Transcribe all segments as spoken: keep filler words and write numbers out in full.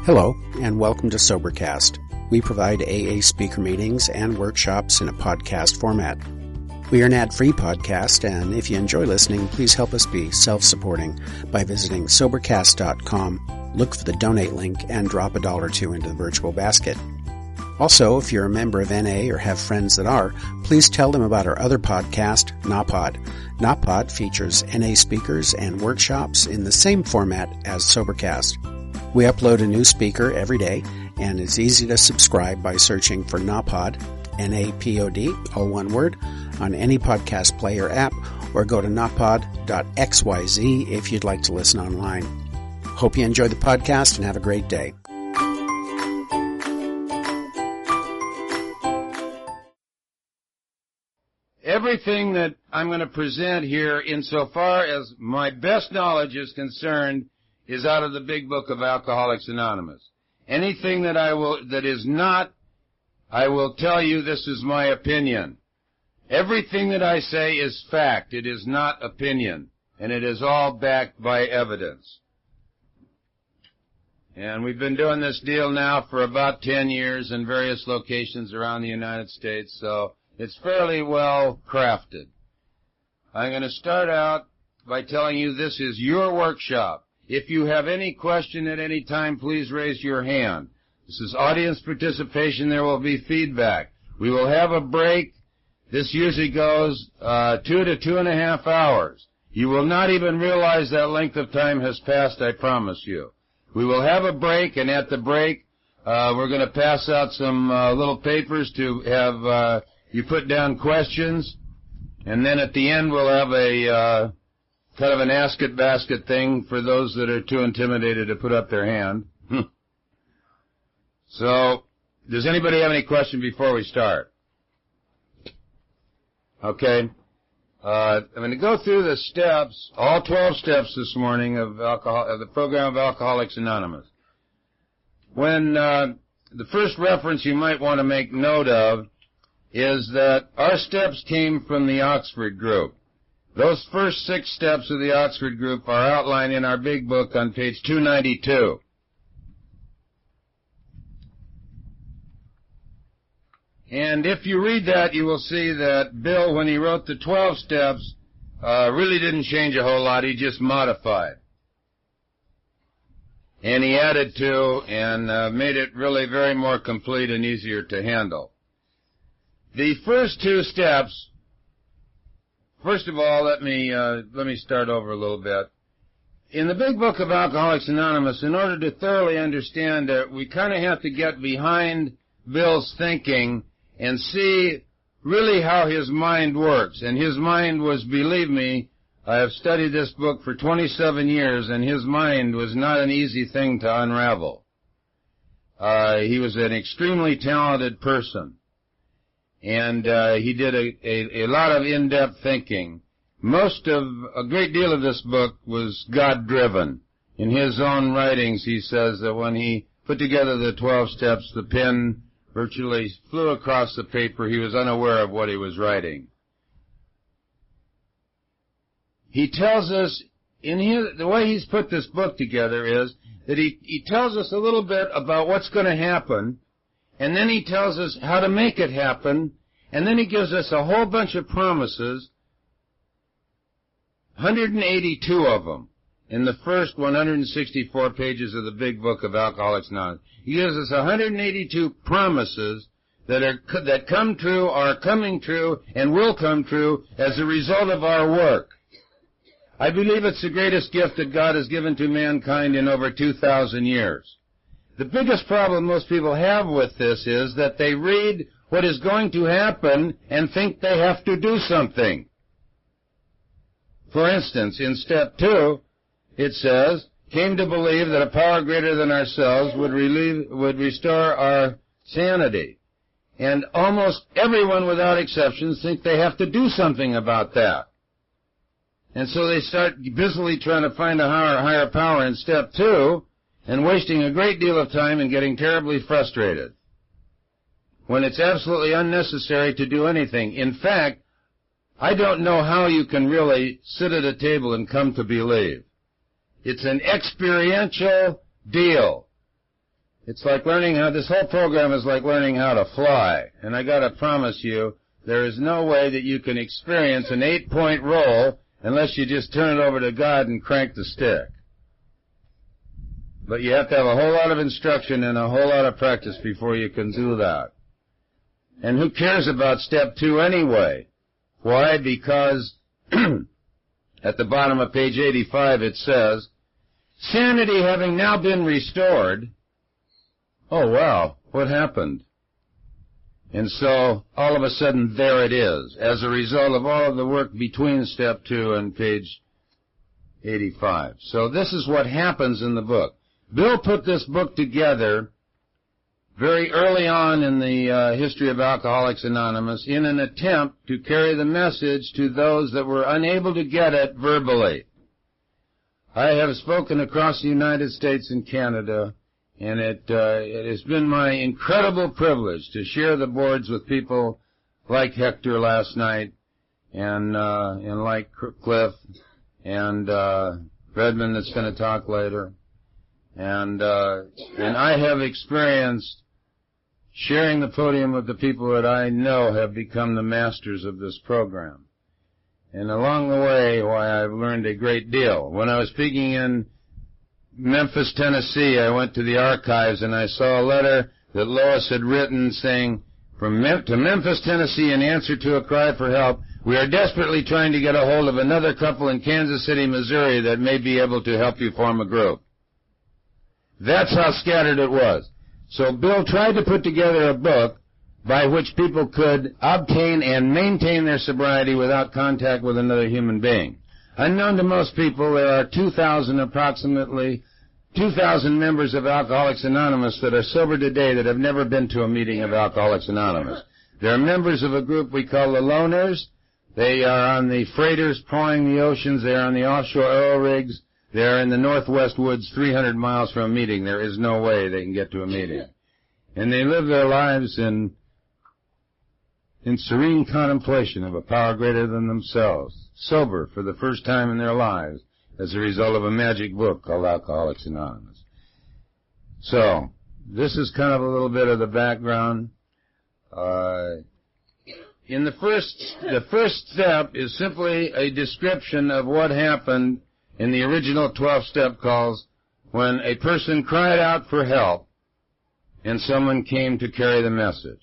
Hello, and welcome to Sobercast. We provide A A speaker meetings and workshops in a podcast format. We are an ad-free podcast, and if you enjoy listening, please help us be self-supporting by visiting Sobercast dot com, look for the donate link, and drop a dollar or two into the virtual basket. Also, if you're a member of N A or have friends that are, please tell them about our other podcast, NAPOD. NAPOD features N A speakers and workshops in the same format as Sobercast. We upload a new speaker every day, and it's easy to subscribe by searching for NAPOD, N A P O D, all one word, on any podcast player app, or go to napod dot x y z if you'd like to listen online. Hope you enjoy the podcast and have a great day. Everything that I'm going to present here, insofar as my best knowledge is concerned, is out of the Big Book of Alcoholics Anonymous. Anything that I will, that is not, I will tell you this is my opinion. Everything that I say is fact. It is not opinion. And it is all backed by evidence. And we've been doing this deal now for about ten years in various locations around the United States, so it's fairly well crafted. I'm going to start out by telling you this is your workshop. If you have any question at any time, please raise your hand. This is audience participation. There will be feedback. We will have a break. This usually goes uh, two to two and a half hours. You will not even realize that length of time has passed, I promise you. We will have a break, and at the break, uh, we're going to pass out some uh, little papers to have uh, you put down questions, and then at the end we'll have a uh, kind of an ask-it basket thing for those that are too intimidated to put up their hand. So, does anybody have any question before we start? Okay. Uh, I'm going to go through the steps, all twelve steps this morning of, alcohol, of the program of Alcoholics Anonymous. When uh, the first reference you might want to make note of is that our steps came from the Oxford group. Those first six steps of the Oxford group are outlined in our big book on page two ninety-two. And if you read that, you will see that Bill, when he wrote the twelve steps, uh, really didn't change a whole lot. He just modified. And he added to and uh, made it really very more complete and easier to handle. The first two steps, first of all, let me uh, let me start over a little bit. In the Big Book of Alcoholics Anonymous, in order to thoroughly understand it, we kind of have to get behind Bill's thinking and see really how his mind works. And his mind was, believe me, I have studied this book for twenty-seven years, and his mind was not an easy thing to unravel. Uh, he was an extremely talented person. And uh, he did a, a, a lot of in-depth thinking. Most of, a great deal of this book was God-driven. In his own writings, he says that when he put together the twelve steps, the pen virtually flew across the paper. He was unaware of what he was writing. He tells us, in his, the way he's put this book together is that he, he tells us a little bit about what's going to happen, and then he tells us how to make it happen, and then he gives us a whole bunch of promises, one hundred eighty-two of them, in the first one hundred sixty-four pages of the Big Book of Alcoholics Anonymous. He gives us one hundred eighty-two promises that are that come true, are coming true, and will come true as a result of our work. I believe it's the greatest gift that God has given to mankind in over two thousand years. The biggest problem most people have with this is that they read what is going to happen and think they have to do something. For instance, in step two, it says, came to believe that a power greater than ourselves would relieve, would restore our sanity. And almost everyone without exceptions think they have to do something about that. And so they start busily trying to find a higher, higher power in step two, and wasting a great deal of time and getting terribly frustrated when it's absolutely unnecessary to do anything. In fact, I don't know how you can really sit at a table and come to believe. It's an experiential deal. It's like learning how, this whole program is like learning how to fly. And I gotta promise you, there is no way that you can experience an eight-point roll unless you just turn it over to God and crank the stick. But you have to have a whole lot of instruction and a whole lot of practice before you can do that. And who cares about step two anyway? Why? Because at the bottom of page eighty-five it says, sanity having now been restored. Oh, wow, what happened? And so, all of a sudden, there it is, as a result of all of the work between step two and page eighty-five. So this is what happens in the book. Bill put this book together very early on in the uh, history of Alcoholics Anonymous in an attempt to carry the message to those that were unable to get it verbally. I have spoken across the United States and Canada, and it, uh, it has been my incredible privilege to share the boards with people like Hector last night, and uh, and like Cliff, and uh, Redmond that's going to talk later. And uh, and I have experienced sharing the podium with the people that I know have become the masters of this program. And along the way, why I've learned a great deal. When I was speaking in Memphis, Tennessee, I went to the archives and I saw a letter that Lois had written saying, from Mem- to Memphis, Tennessee, in answer to a cry for help, we are desperately trying to get a hold of another couple in Kansas City, Missouri that may be able to help you form a group. That's how scattered it was. So Bill tried to put together a book by which people could obtain and maintain their sobriety without contact with another human being. Unknown to most people, there are two thousand, approximately two thousand members of Alcoholics Anonymous that are sober today that have never been to a meeting of Alcoholics Anonymous. They're members of a group we call the Loners. They are on the freighters pawing the oceans. They are on the offshore oil rigs. They are in the Northwest Woods three hundred miles from a meeting. There is no way they can get to a meeting. And they live their lives in in serene contemplation of a power greater than themselves, sober for the first time in their lives as a result of a magic book called Alcoholics Anonymous. So, this is kind of a little bit of the background. Uh, in the first, the first step is simply a description of what happened in the original twelve-step calls when a person cried out for help and someone came to carry the message.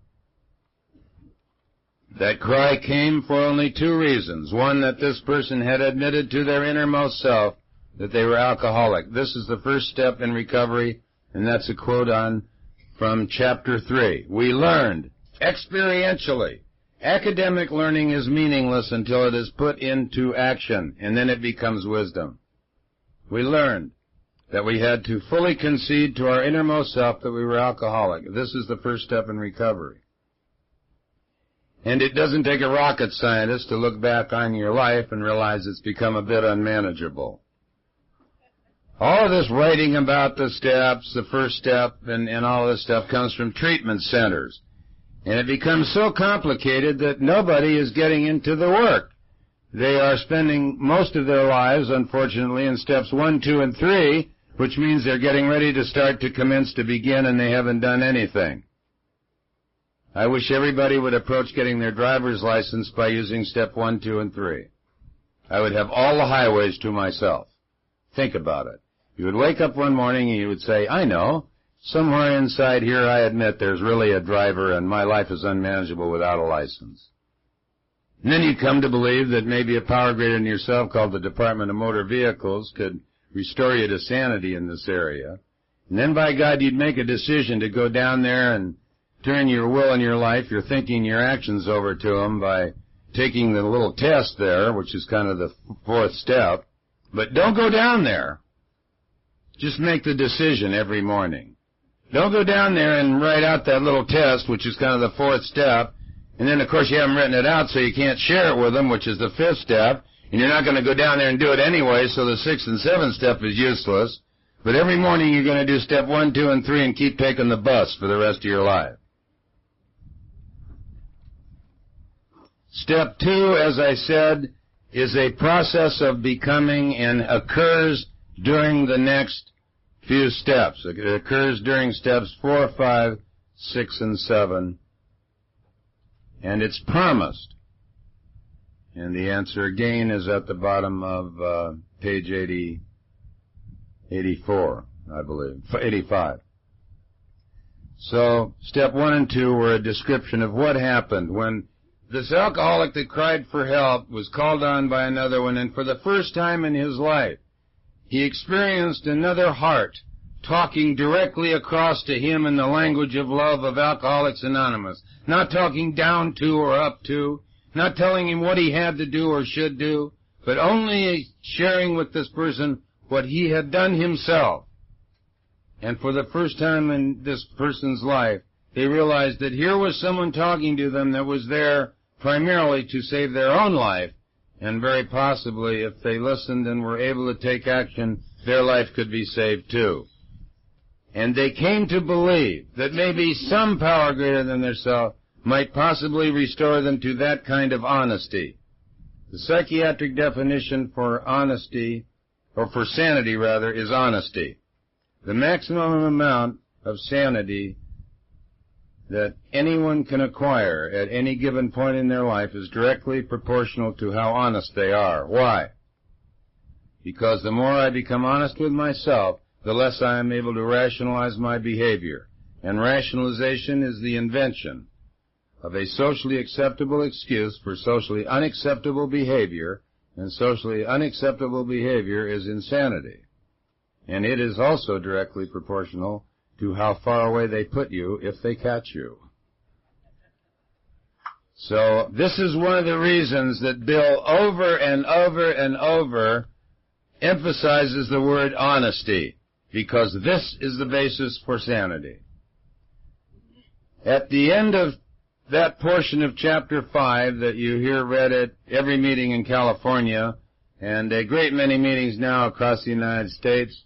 That cry came for only two reasons. One, that this person had admitted to their innermost self that they were alcoholic. This is the first step in recovery, and that's a quote on from chapter three. We learned experientially. Academic learning is meaningless until it is put into action, and then it becomes wisdom. We learned that we had to fully concede to our innermost self that we were alcoholic. This is the first step in recovery. And it doesn't take a rocket scientist to look back on your life and realize it's become a bit unmanageable. All of this writing about the steps, the first step, and, and all this stuff comes from treatment centers. And it becomes so complicated that nobody is getting into the work. They are spending most of their lives, unfortunately, in steps one, two, and three, which means they're getting ready to start to commence to begin, and they haven't done anything. I wish everybody would approach getting their driver's license by using step one, two, and three. I would have all the highways to myself. Think about it. You would wake up one morning and you would say, I know, somewhere inside here I admit there's really a driver and my life is unmanageable without a license. And then you'd come to believe that maybe a power greater than yourself called the Department of Motor Vehicles could restore you to sanity in this area. And then by God you'd make a decision to go down there and turn your will and your life, your thinking, your actions over to them by taking the little test there, which is kind of the fourth step. But don't go down there. Just make the decision every morning. Don't go down there and write out that little test, which is kind of the fourth step. And then, of course, you haven't written it out, so you can't share it with them, which is the fifth step. And you're not going to go down there and do it anyway, so the sixth and seventh step is useless. But every morning you're going to do step one, two, and three and keep taking the bus for the rest of your life. Step two, as I said, is a process of becoming and occurs during the next few steps. It occurs during steps four, five, six, and seven. And it's promised. And the answer again is at the bottom of uh, page eighty, eighty-four, I believe, eighty-five. So step one and two were a description of what happened when this alcoholic that cried for help was called on by another one, and for the first time in his life, he experienced another heart talking directly across to him in the language of love of Alcoholics Anonymous, not talking down to or up to, not telling him what he had to do or should do, but only sharing with this person what he had done himself. And for the first time in this person's life, they realized that here was someone talking to them that was there primarily to save their own life, and very possibly, if they listened and were able to take action, their life could be saved too. And they came to believe that maybe some power greater than themselves might possibly restore them to that kind of honesty. The psychiatric definition for honesty, or for sanity rather, is honesty. The maximum amount of sanity that anyone can acquire at any given point in their life is directly proportional to how honest they are. Why? Because the more I become honest with myself, the less I am able to rationalize my behavior. And rationalization is the invention of a socially acceptable excuse for socially unacceptable behavior, and socially unacceptable behavior is insanity. And it is also directly proportional to how far away they put you if they catch you. So this is one of the reasons that Bill over and over and over emphasizes the word honesty, because this is the basis for sanity. At the end of that portion of chapter five that you hear read at every meeting in California, and a great many meetings now across the United States,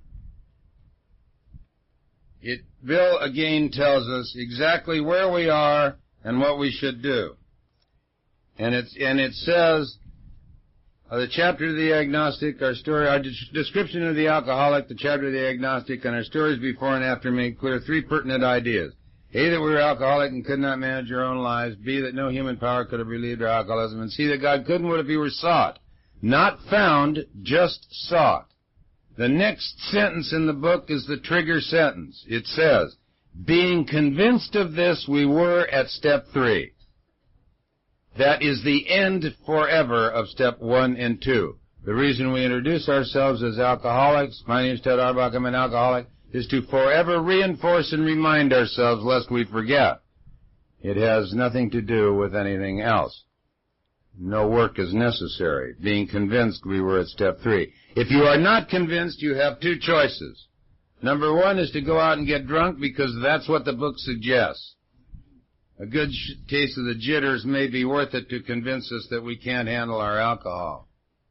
It, Bill again tells us exactly where we are and what we should do. And, it's, and it says, uh, the chapter of the agnostic, our story, our de- description of the alcoholic, the chapter of the agnostic, and our stories before and after make clear three pertinent ideas. A, that we were alcoholic and could not manage our own lives. B, that no human power could have relieved our alcoholism. And C, that God couldn't would if he were sought. Not found, just sought. The next sentence in the book is the trigger sentence. It says, being convinced of this, we were at step three. That is the end forever of step one and two. The reason we introduce ourselves as alcoholics, my name is Ted Auerbach, I'm an alcoholic, is to forever reinforce and remind ourselves lest we forget. It has nothing to do with anything else. No work is necessary. Being convinced, we were at step three. If you are not convinced, you have two choices. Number one is to go out and get drunk because that's what the book suggests. A good sh- case of the jitters may be worth it to convince us that we can't handle our alcohol.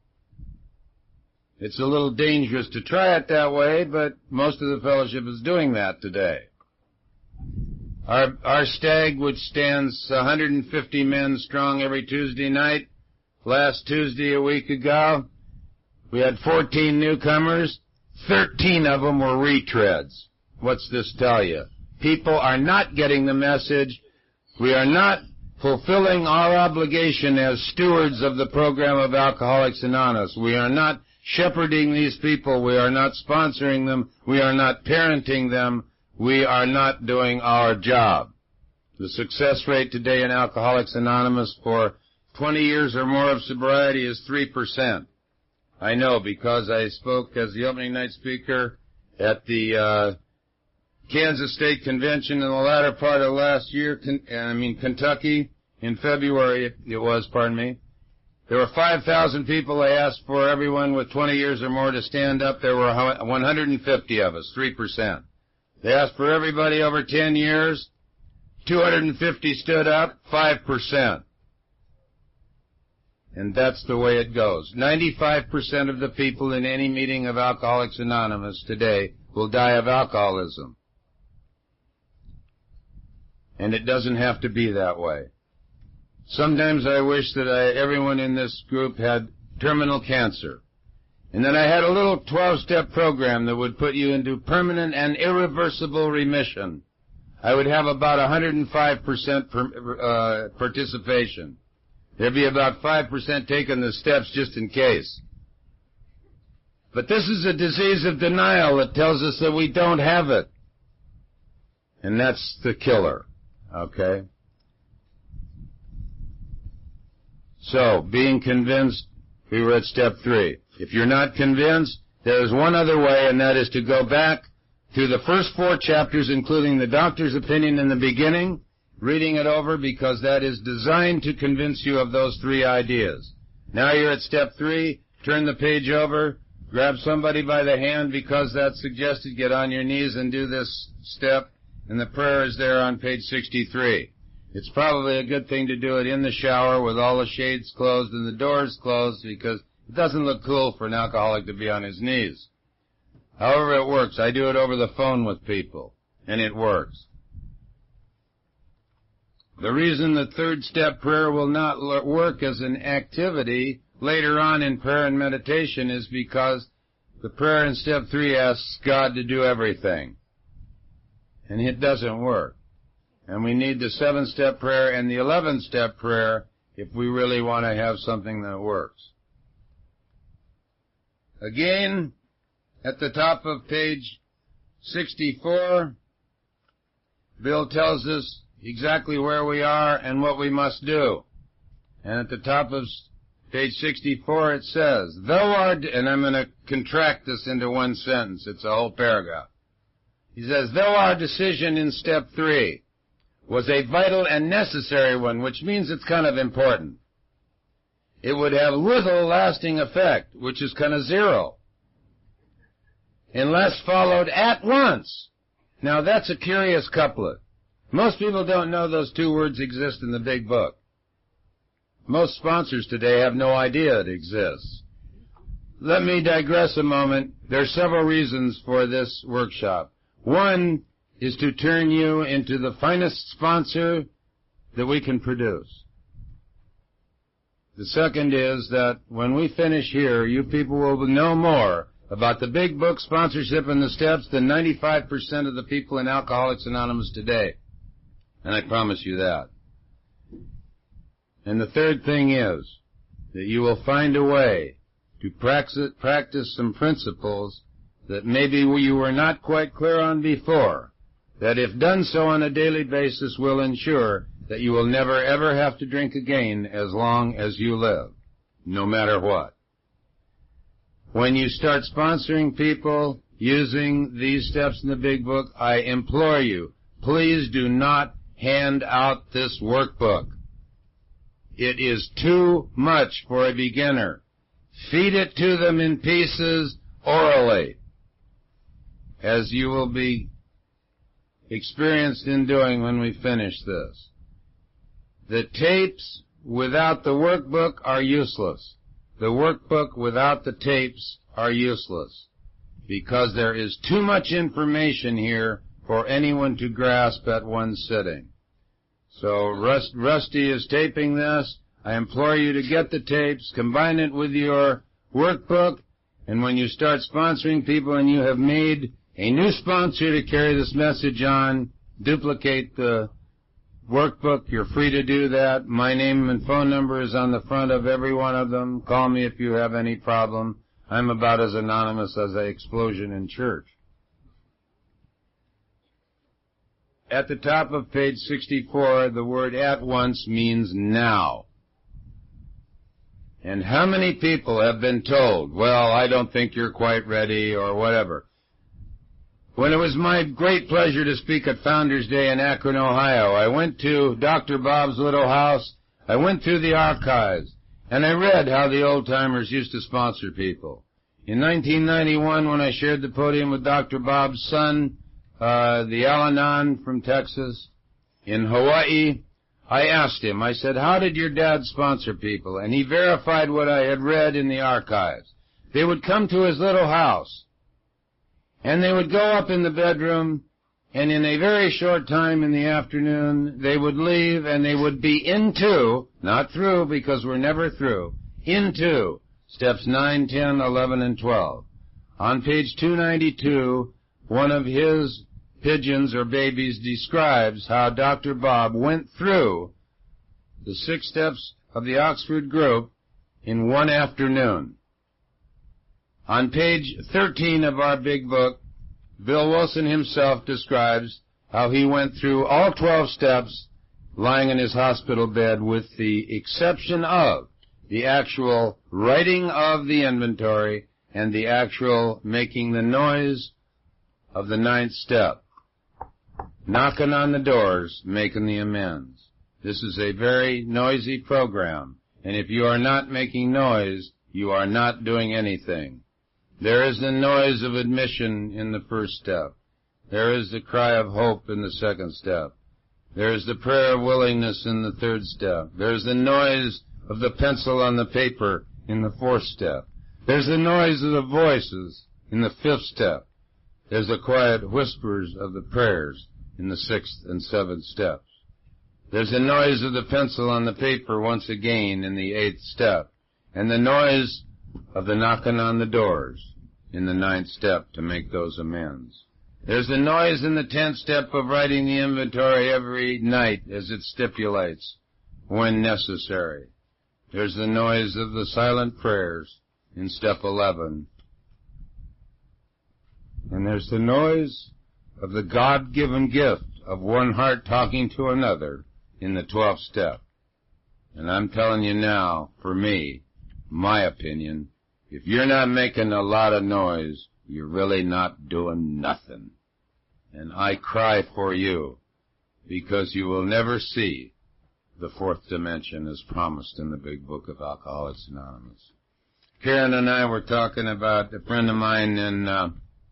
It's a little dangerous to try it that way, but most of the fellowship is doing that today. Our, our stag, which stands one hundred fifty men strong every Tuesday night, last Tuesday a week ago, we had fourteen newcomers. thirteen of them were retreads. What's this tell you? People are not getting the message. We are not fulfilling our obligation as stewards of the program of Alcoholics Anonymous. We are not shepherding these people. We are not sponsoring them. We are not parenting them. We are not doing our job. The success rate today in Alcoholics Anonymous for twenty years or more of sobriety is three percent. I know because I spoke as the opening night speaker at the uh, Kansas State Convention in the latter part of last year, I mean Kentucky, in February it, it was, pardon me. There were five thousand people. They asked for everyone with twenty years or more to stand up. There were one hundred fifty of us, three percent. They asked for everybody over ten years. two hundred fifty stood up, five percent. And that's the way it goes. ninety-five percent of the people in any meeting of Alcoholics Anonymous today will die of alcoholism. And it doesn't have to be that way. Sometimes I wish that I, everyone in this group had terminal cancer. and that I had a little twelve-step program that would put you into permanent and irreversible remission, I would have about one hundred five percent per, uh, participation. There'd be about five percent taking the steps just in case. But this is a disease of denial that tells us that we don't have it. And that's the killer. Okay? So, being convinced, we were at step three. If you're not convinced, there is one other way, and that is to go back to the first four chapters, including the doctor's opinion in the beginning, reading it over, because that is designed to convince you of those three ideas. Now you're at step three, turn the page over, grab somebody by the hand because that's suggested, get on your knees and do this step, and the prayer is there on page sixty-three. It's probably a good thing to do it in the shower with all the shades closed and the doors closed, because it doesn't look cool for an alcoholic to be on his knees. However it works, I do it over the phone with people, and it works. The reason the third step prayer will not work as an activity later on in prayer and meditation is because the prayer in step three asks God to do everything. And it doesn't work. And we need the seven-step prayer and the eleven-step prayer if we really want to have something that works. Again, at the top of page sixty-four, Bill tells us exactly where we are and what we must do. And at the top of page sixty-four it says, though our, de- and I'm going to contract this into one sentence, it's a whole paragraph. He says, though our decision in step three was a vital and necessary one, which means it's kind of important, it would have little lasting effect, which is kind of zero, unless followed at once. Now that's a curious couplet. Most people don't know those two words exist in the big book. Most sponsors today have no idea it exists. Let me digress a moment. There are several reasons for this workshop. One is to turn you into the finest sponsor that we can produce. The second is that when we finish here, you people will know more about the big book, sponsorship, and the steps than ninety-five percent of the people in Alcoholics Anonymous today. And I promise you that. And the third thing is that you will find a way to practice, practice some principles that maybe you were not quite clear on before, that if done so on a daily basis will ensure that you will never ever have to drink again as long as you live, no matter what. When you start sponsoring people using these steps in the big book, I implore you, please do not hand out this workbook. It is too much for a beginner. Feed it to them in pieces orally, as you will be experienced in doing when we finish this. The tapes without the workbook are useless. The workbook without the tapes are useless, because there is too much information here for anyone to grasp at one sitting. So Rust, Rusty is taping this. I implore you to get the tapes, combine it with your workbook, and when you start sponsoring people and you have made a new sponsor to carry this message on, duplicate the workbook. You're free to do that. My name and phone number is on the front of every one of them. Call me if you have any problem. I'm about as anonymous as an explosion in church. At the top of page sixty-four, the word at once means now. And how many people have been told, well, I don't think you're quite ready, or whatever? When it was my great pleasure to speak at Founders Day in Akron, Ohio, I went to Doctor Bob's little house, I went through the archives, and I read how the old-timers used to sponsor people. In nineteen ninety-one, when I shared the podium with Doctor Bob's son, uh, the Al-Anon from Texas, in Hawaii, I asked him, I said, how did your dad sponsor people? And he verified what I had read in the archives. They would come to his little house, and they would go up in the bedroom, and in a very short time in the afternoon, they would leave, and they would be into, not through because we're never through, into steps nine, ten, eleven, and twelve. On page two ninety-two, one of his pigeons or babies describes how Doctor Bob went through the six steps of the Oxford group in one afternoon. On page thirteen of our big book, Bill Wilson himself describes how he went through all twelve steps lying in his hospital bed, with the exception of the actual writing of the inventory and the actual making the noise of the ninth step. Knocking on the doors, making the amends. This is a very noisy program, and if you are not making noise, you are not doing anything. There is the noise of admission in the first step. There is the cry of hope in the second step. There is the prayer of willingness in the third step. There's the noise of the pencil on the paper in the fourth step. There's the noise of the voices in the fifth step. There's the quiet whispers of the prayers in the sixth and seventh steps. There's the noise of the pencil on the paper once again in the eighth step, and the noise of the knocking on the doors in the ninth step to make those amends. There's the noise in the tenth step of writing the inventory every night as it stipulates, when necessary. There's the noise of the silent prayers in step eleven. And there's the noise of the God-given gift of one heart talking to another in the twelfth step. And I'm telling you now, for me, my opinion, if you're not making a lot of noise, you're really not doing nothing. And I cry for you, because you will never see the fourth dimension as promised in the big book of Alcoholics Anonymous. Karen and I were talking about a friend of mine in uh,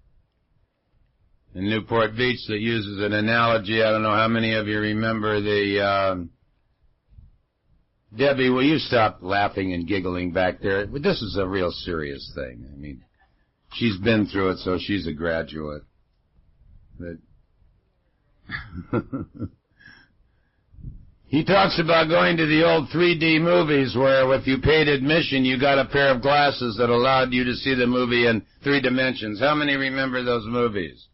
in Newport Beach that uses an analogy. I don't know how many of you remember the... Uh, Debbie, will you stop laughing and giggling back there? This is a real serious thing. I mean, she's been through it, so she's a graduate. But he talks about going to the old three D movies where if you paid admission, you got a pair of glasses that allowed you to see the movie in three dimensions. How many remember those movies?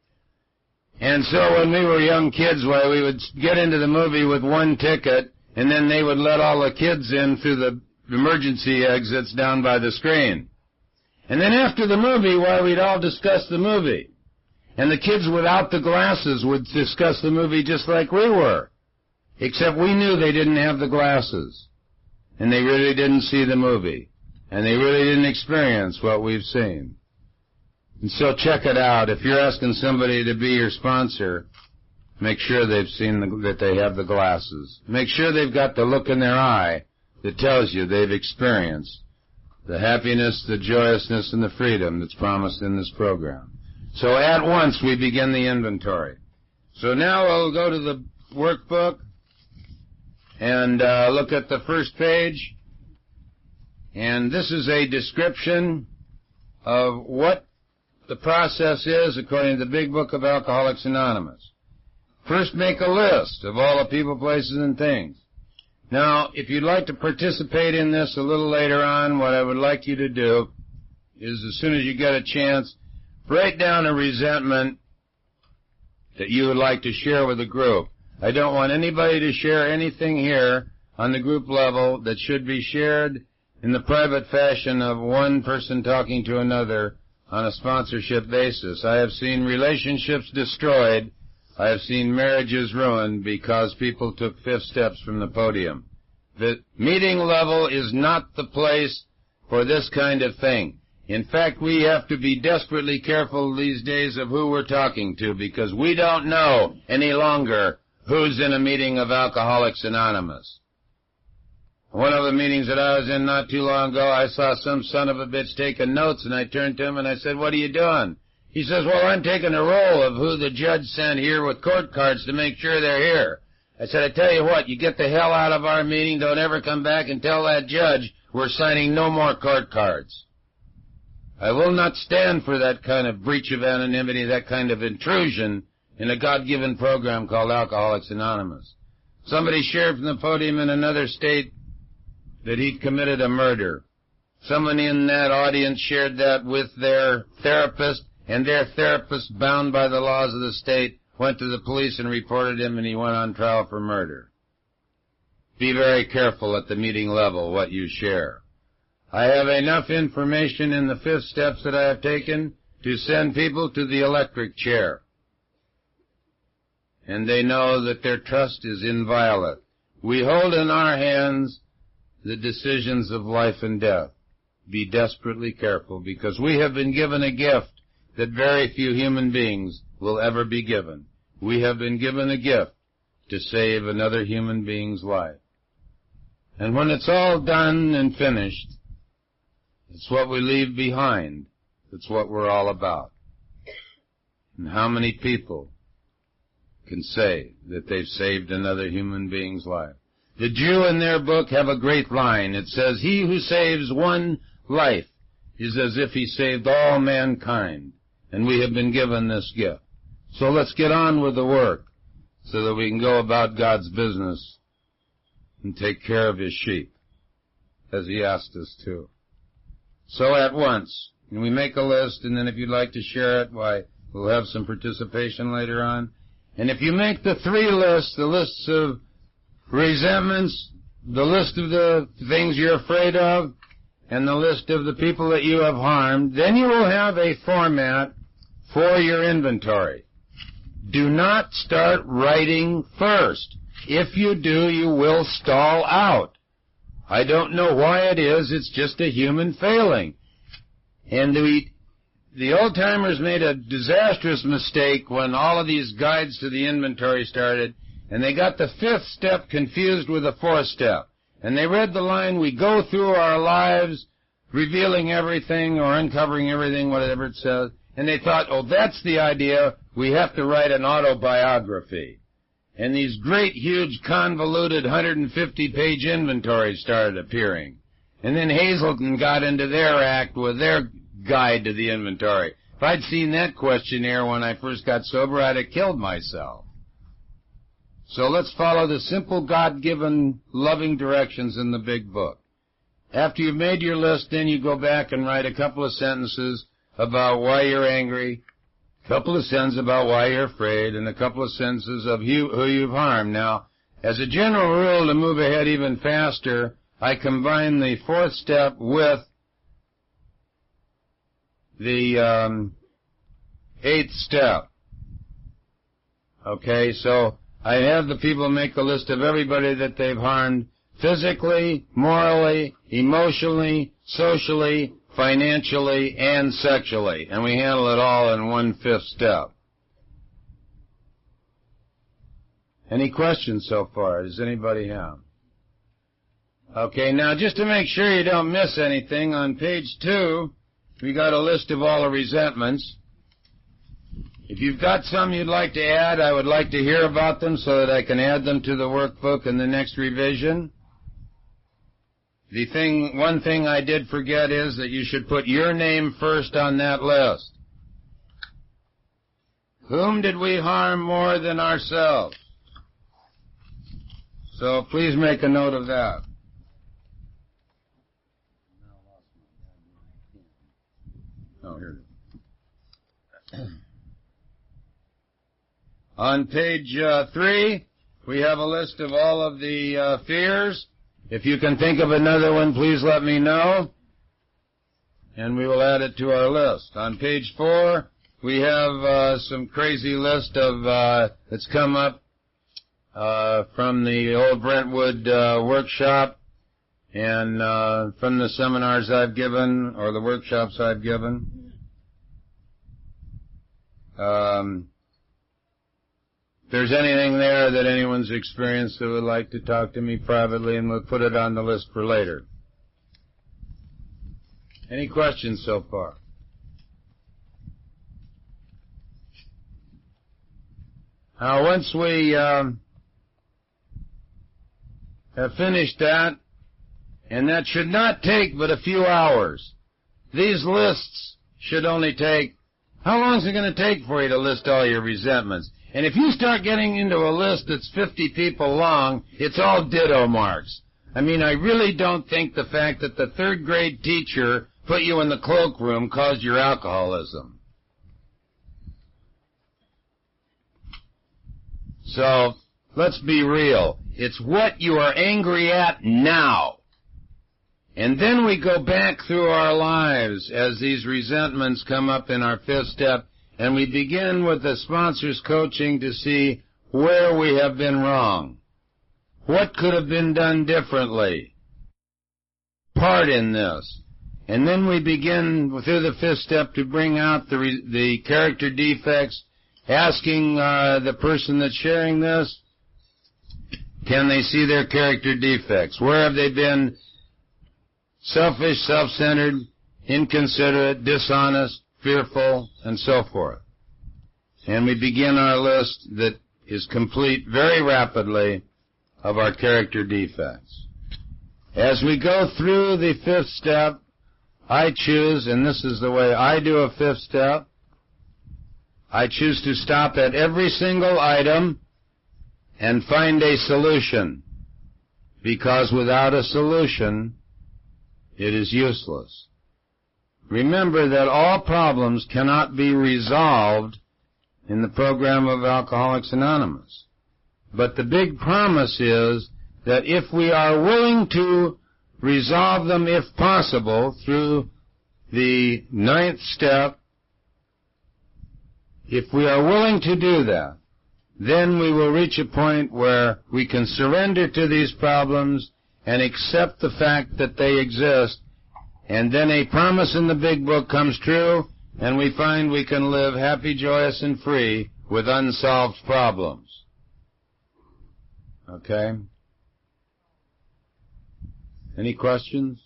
And so when we were young kids, why, we would get into the movie with one ticket, and then they would let all the kids in through the emergency exits down by the screen. And then after the movie, why, we'd all discuss the movie. And the kids without the glasses would discuss the movie just like we were. Except we knew they didn't have the glasses. And they really didn't see the movie. And they really didn't experience what we've seen. And so check it out. If you're asking somebody to be your sponsor, make sure they've seen the, that they have the glasses. Make sure they've got the look in their eye that tells you they've experienced the happiness, the joyousness, and the freedom that's promised in this program. So at once we begin the inventory. So now we'll go to the workbook and uh, look at the first page. And this is a description of what the process is according to the Big Book of Alcoholics Anonymous. First, make a list of all the people, places, and things. Now, if you'd like to participate in this a little later on, what I would like you to do is, as soon as you get a chance, write down a resentment that you would like to share with the group. I don't want anybody to share anything here on the group level that should be shared in the private fashion of one person talking to another on a sponsorship basis. I have seen relationships destroyed. I have seen marriages ruined because people took fifth steps from the podium. The meeting level is not the place for this kind of thing. In fact, we have to be desperately careful these days of who we're talking to, because we don't know any longer who's in a meeting of Alcoholics Anonymous. One of the meetings that I was in not too long ago, I saw some son of a bitch taking notes, and I turned to him and I said, "What are you doing?" He says, "Well, I'm taking a roll of who the judge sent here with court cards to make sure they're here." I said, "I tell you what, you get the hell out of our meeting, don't ever come back and tell that judge we're signing no more court cards. I will not stand for that kind of breach of anonymity, that kind of intrusion in a God-given program called Alcoholics Anonymous." Somebody shared from the podium in another state that he'd committed a murder. someone in that audience shared that with their therapist, and their therapist, bound by the laws of the state, went to the police and reported him, and he went on trial for murder. Be very careful at the meeting level what you share. I have enough information in the fifth steps that I have taken to send people to the electric chair. And they know that their trust is inviolate. We hold in our hands the decisions of life and death. Be desperately careful, because we have been given a gift that very few human beings will ever be given. We have been given a gift to save another human being's life. And when it's all done and finished, it's what we leave behind. It's what we're all about. And how many people can say that they've saved another human being's life? The Jew in their book have a great line. It says, he who saves one life is as if he saved all mankind. And we have been given this gift. So let's get on with the work so that we can go about God's business and take care of his sheep, as he asked us to. So at once, and we make a list, and then if you'd like to share it, why, we'll have some participation later on. And if you make the three lists, the lists of resentments, the list of the things you're afraid of, and the list of the people that you have harmed, then you will have a format for your inventory. Do not start writing first. If you do, you will stall out. I don't know why it is. It's just a human failing. And we, the old-timers made a disastrous mistake when all of these guides to the inventory started, and they got the fifth step confused with the fourth step. And they read the line, we go through our lives revealing everything or uncovering everything, whatever it says, and they thought, oh, that's the idea, we have to write an autobiography. And these great, huge, convoluted one hundred fifty page inventories started appearing. And then Hazelton got into their act with their guide to the inventory. If I'd seen that questionnaire when I first got sober, I'd have killed myself. So let's follow the simple God-given loving directions in the big book. After you've made your list, then you go back and write a couple of sentences about why you're angry, a couple of sentences about why you're afraid, and a couple of sentences of who, who you've harmed. Now, as a general rule, to move ahead even faster, I combine the fourth step with the um, eighth step. Okay, so I have the people make a list of everybody that they've harmed physically, morally, emotionally, socially, financially, and sexually. And we handle it all in one fifth step. Any questions so far? Does anybody have? Okay, now just to make sure you don't miss anything, on page two, we got a list of all the resentments. If you've got some you'd like to add, I would like to hear about them so that I can add them to the workbook in the next revision. The thing, one thing I did forget is that you should put your name first on that list. Whom did we harm more than ourselves? So please make a note of that. Oh, here it is. On page uh, three, we have a list of all of the uh, fears. If you can think of another one, please let me know, and we will add it to our list. On page four, we have uh, some crazy list of uh, that's come up uh, from the old Brentwood uh, workshop and uh, from the seminars I've given or the workshops I've given. Um, If there's anything there that anyone's experienced that would like to talk to me privately, and we'll put it on the list for later. Any questions so far? Now, once we um, have finished that, and that should not take but a few hours. These lists should only take, how long is it going to take for you to list all your resentments? And if you start getting into a list that's fifty people long, it's all ditto marks. I mean, I really don't think the fact that the third grade teacher put you in the cloakroom caused your alcoholism. So, let's be real. It's what you are angry at now. And then we go back through our lives as these resentments come up in our fifth step, and we begin with the sponsor's coaching to see where we have been wrong. What could have been done differently? Part in this. And then we begin through the fifth step to bring out the, re the character defects, asking uh, the person that's sharing this, can they see their character defects? Where have they been selfish, self-centered, inconsiderate, dishonest, fearful, and so forth? And we begin our list that is complete very rapidly of our character defects. As we go through the fifth step, I choose, and this is the way I do a fifth step, I choose to stop at every single item and find a solution, because without a solution, it is useless. Remember that all problems cannot be resolved in the program of Alcoholics Anonymous. But the big promise is that if we are willing to resolve them, if possible, through the ninth step, if we are willing to do that, then we will reach a point where we can surrender to these problems and accept the fact that they exist, and then a promise in the big book comes true, and we find we can live happy, joyous, and free with unsolved problems. Okay? Any questions?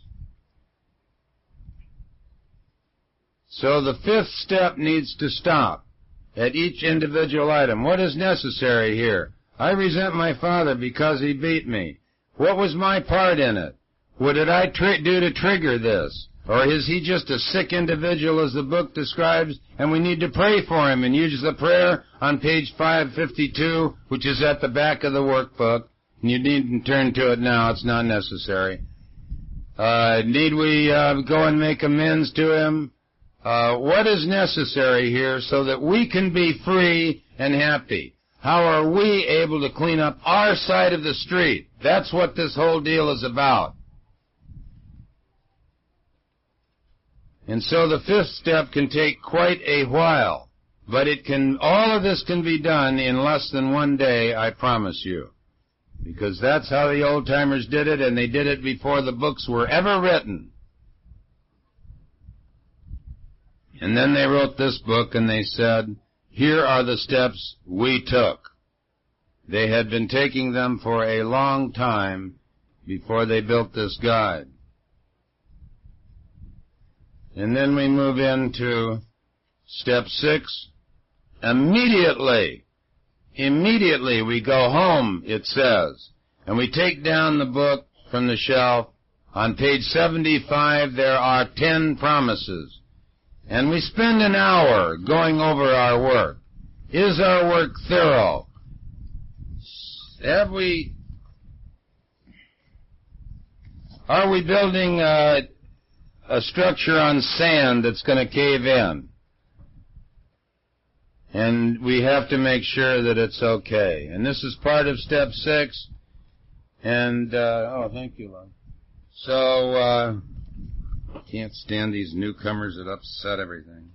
So the fifth step needs to stop at each individual item. What is necessary here? I resent my father because he beat me. What was my part in it? What did I tri- do to trigger this? Or is he just a sick individual, as the book describes, and we need to pray for him and use the prayer on page five fifty-two, which is at the back of the workbook. And you needn't turn to it now. It's not necessary. Uh, need we uh, go and make amends to him? Uh, what is necessary here so that we can be free and happy? How are we able to clean up our side of the street? That's what this whole deal is about. And so the fifth step can take quite a while, but it can, all of this can be done in less than one day, I promise you. Because that's how the old-timers did it, and they did it before the books were ever written. And then they wrote this book, and they said, here are the steps we took. They had been taking them for a long time before they built this guide. And then we move into step six. Immediately, immediately we go home, it says, and we take down the book from the shelf. On page seventy-five, there are ten promises. And we spend an hour going over our work. Is our work thorough? Have we, are we building a, a structure on sand that's going to cave in? And we have to make sure that it's okay. And this is part of step six. And, uh, oh, thank you, love. So, uh, can't stand these newcomers that upset everything.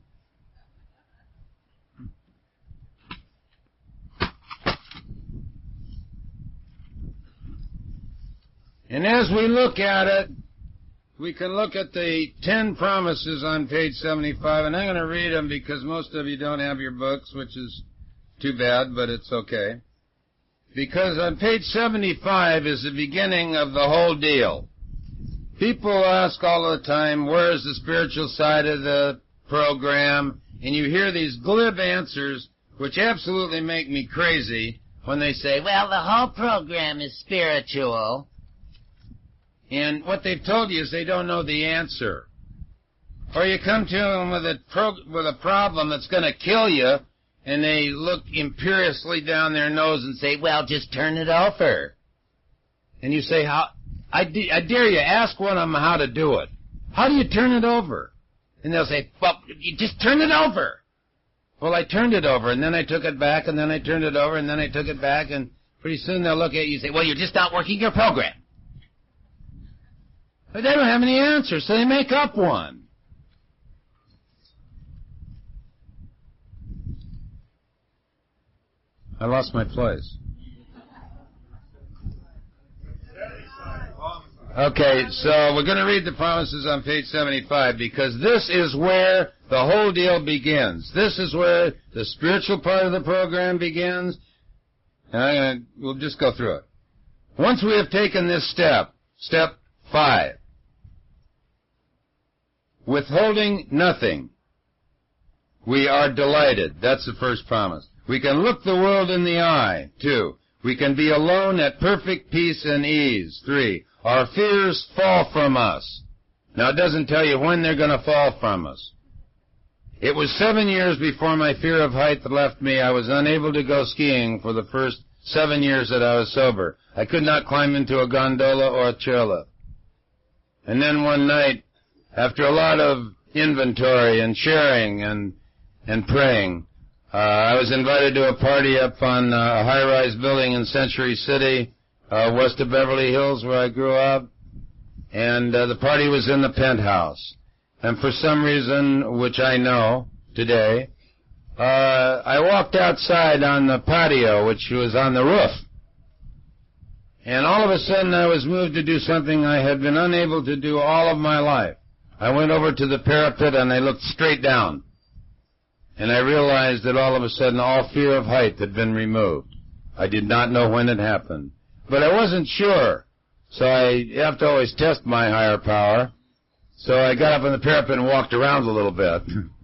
And as we look at it, we can look at the ten promises on page seventy-five, and I'm going to read them because most of you don't have your books, which is too bad, but it's okay. Because on page seventy-five is the beginning of the whole deal. People ask all the time, where is the spiritual side of the program? And you hear these glib answers, which absolutely make me crazy, when they say, well, the whole program is spiritual. And what they've told you is they don't know the answer. Or you come to them with a, pro with a problem that's going to kill you, and they look imperiously down their nose and say, well, just turn it over. And you say, how... I, d- I dare you, ask one of them how to do it. How do you turn it over? And they'll say, well, you just turn it over. Well, I turned it over, and then I took it back, and then I turned it over, and then I took it back, and pretty soon they'll look at you and say, well, you're just not working your program. But they don't have any answers, so they make up one. I lost my place. Okay, so we're going to read the promises on page seventy-five, because this is where the whole deal begins. This is where the spiritual part of the program begins. And I'm gonna, we'll just go through it. Once we have taken this step, step five, withholding nothing, we are delighted. That's the first promise. We can look the world in the eye. Two, we can be alone at perfect peace and ease. Three, our fears fall from us. Now, it doesn't tell you when they're going to fall from us. It was seven years before my fear of height left me. I was unable to go skiing for the first seven years that I was sober. I could not climb into a gondola or a chairlift. And then one night, after a lot of inventory and sharing and and praying, uh, I was invited to a party up on uh, a high-rise building in Century City, uh, west of Beverly Hills, where I grew up. And uh, the party was in the penthouse. And for some reason, which I know today, uh, I walked outside on the patio, which was on the roof. And all of a sudden, I was moved to do something I had been unable to do all of my life. I went over to the parapet and I looked straight down. And I realized that all of a sudden, all fear of height had been removed. I did not know when it happened. But I wasn't sure. So I have to always test my higher power. So I got up on the parapet and walked around a little bit.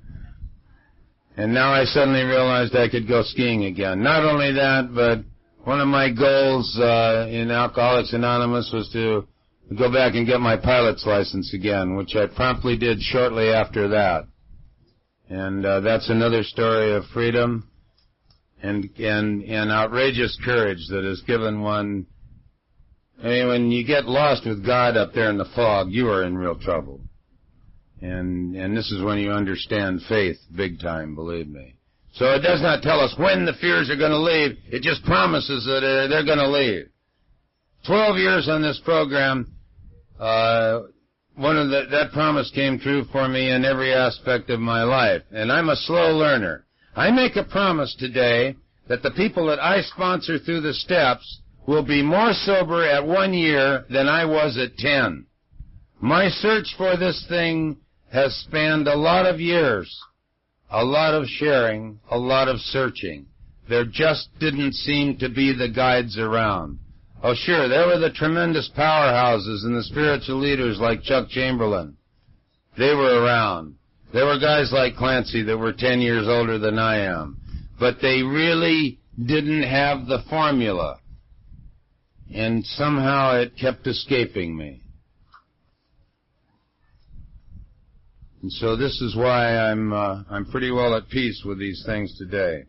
And now I suddenly realized I could go skiing again. Not only that, but one of my goals uh, in Alcoholics Anonymous was to go back and get my pilot's license again, which I promptly did shortly after that. And uh, that's another story of freedom and, and, and outrageous courage that has given one. I mean, when you get lost with God up there in the fog, you are in real trouble. And and this is when you understand faith big time, believe me. So it does not tell us when the fears are going to leave. It just promises that uh, they're going to leave. Twelve years on this program, uh, one of the, that promise came true for me in every aspect of my life. And I'm a slow learner. I make a promise today that the people that I sponsor through the steps will be more sober at one year than I was at ten. My search for this thing has spanned a lot of years, a lot of sharing, a lot of searching. There just didn't seem to be the guides around. Oh, sure, there were the tremendous powerhouses and the spiritual leaders like Chuck Chamberlain. They were around. There were guys like Clancy that were ten years older than I am. But they really didn't have the formula. And somehow it kept escaping me. And so this is why I'm uh, I'm pretty well at peace with these things today.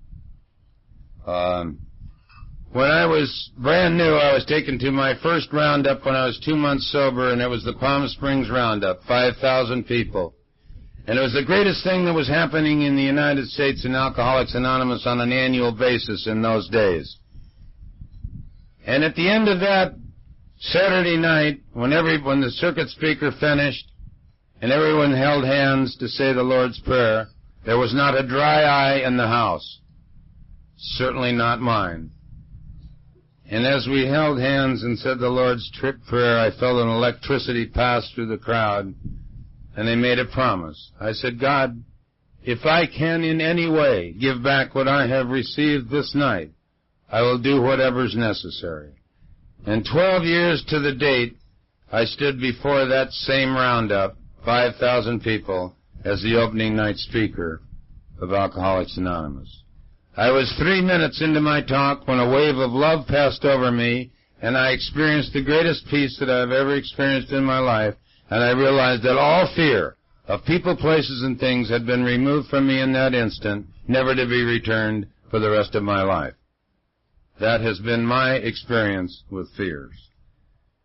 Um, when I was brand new, I was taken to my first roundup when I was two months sober, and it was the Palm Springs Roundup, five thousand people. And it was the greatest thing that was happening in the United States in Alcoholics Anonymous on an annual basis in those days. And at the end of that Saturday night, when every when the circuit speaker finished and everyone held hands to say the Lord's Prayer, there was not a dry eye in the house. Certainly not mine. And as we held hands and said the Lord's Prayer, I felt an electricity pass through the crowd, and they made a promise. I said, God, if I can in any way give back what I have received this night, I will do whatever's necessary. And twelve years to the date, I stood before that same roundup, five thousand people, as the opening night speaker of Alcoholics Anonymous. I was three minutes into my talk when a wave of love passed over me, and I experienced the greatest peace that I've ever experienced in my life, and I realized that all fear of people, places, and things had been removed from me in that instant, never to be returned for the rest of my life. That has been my experience with fears.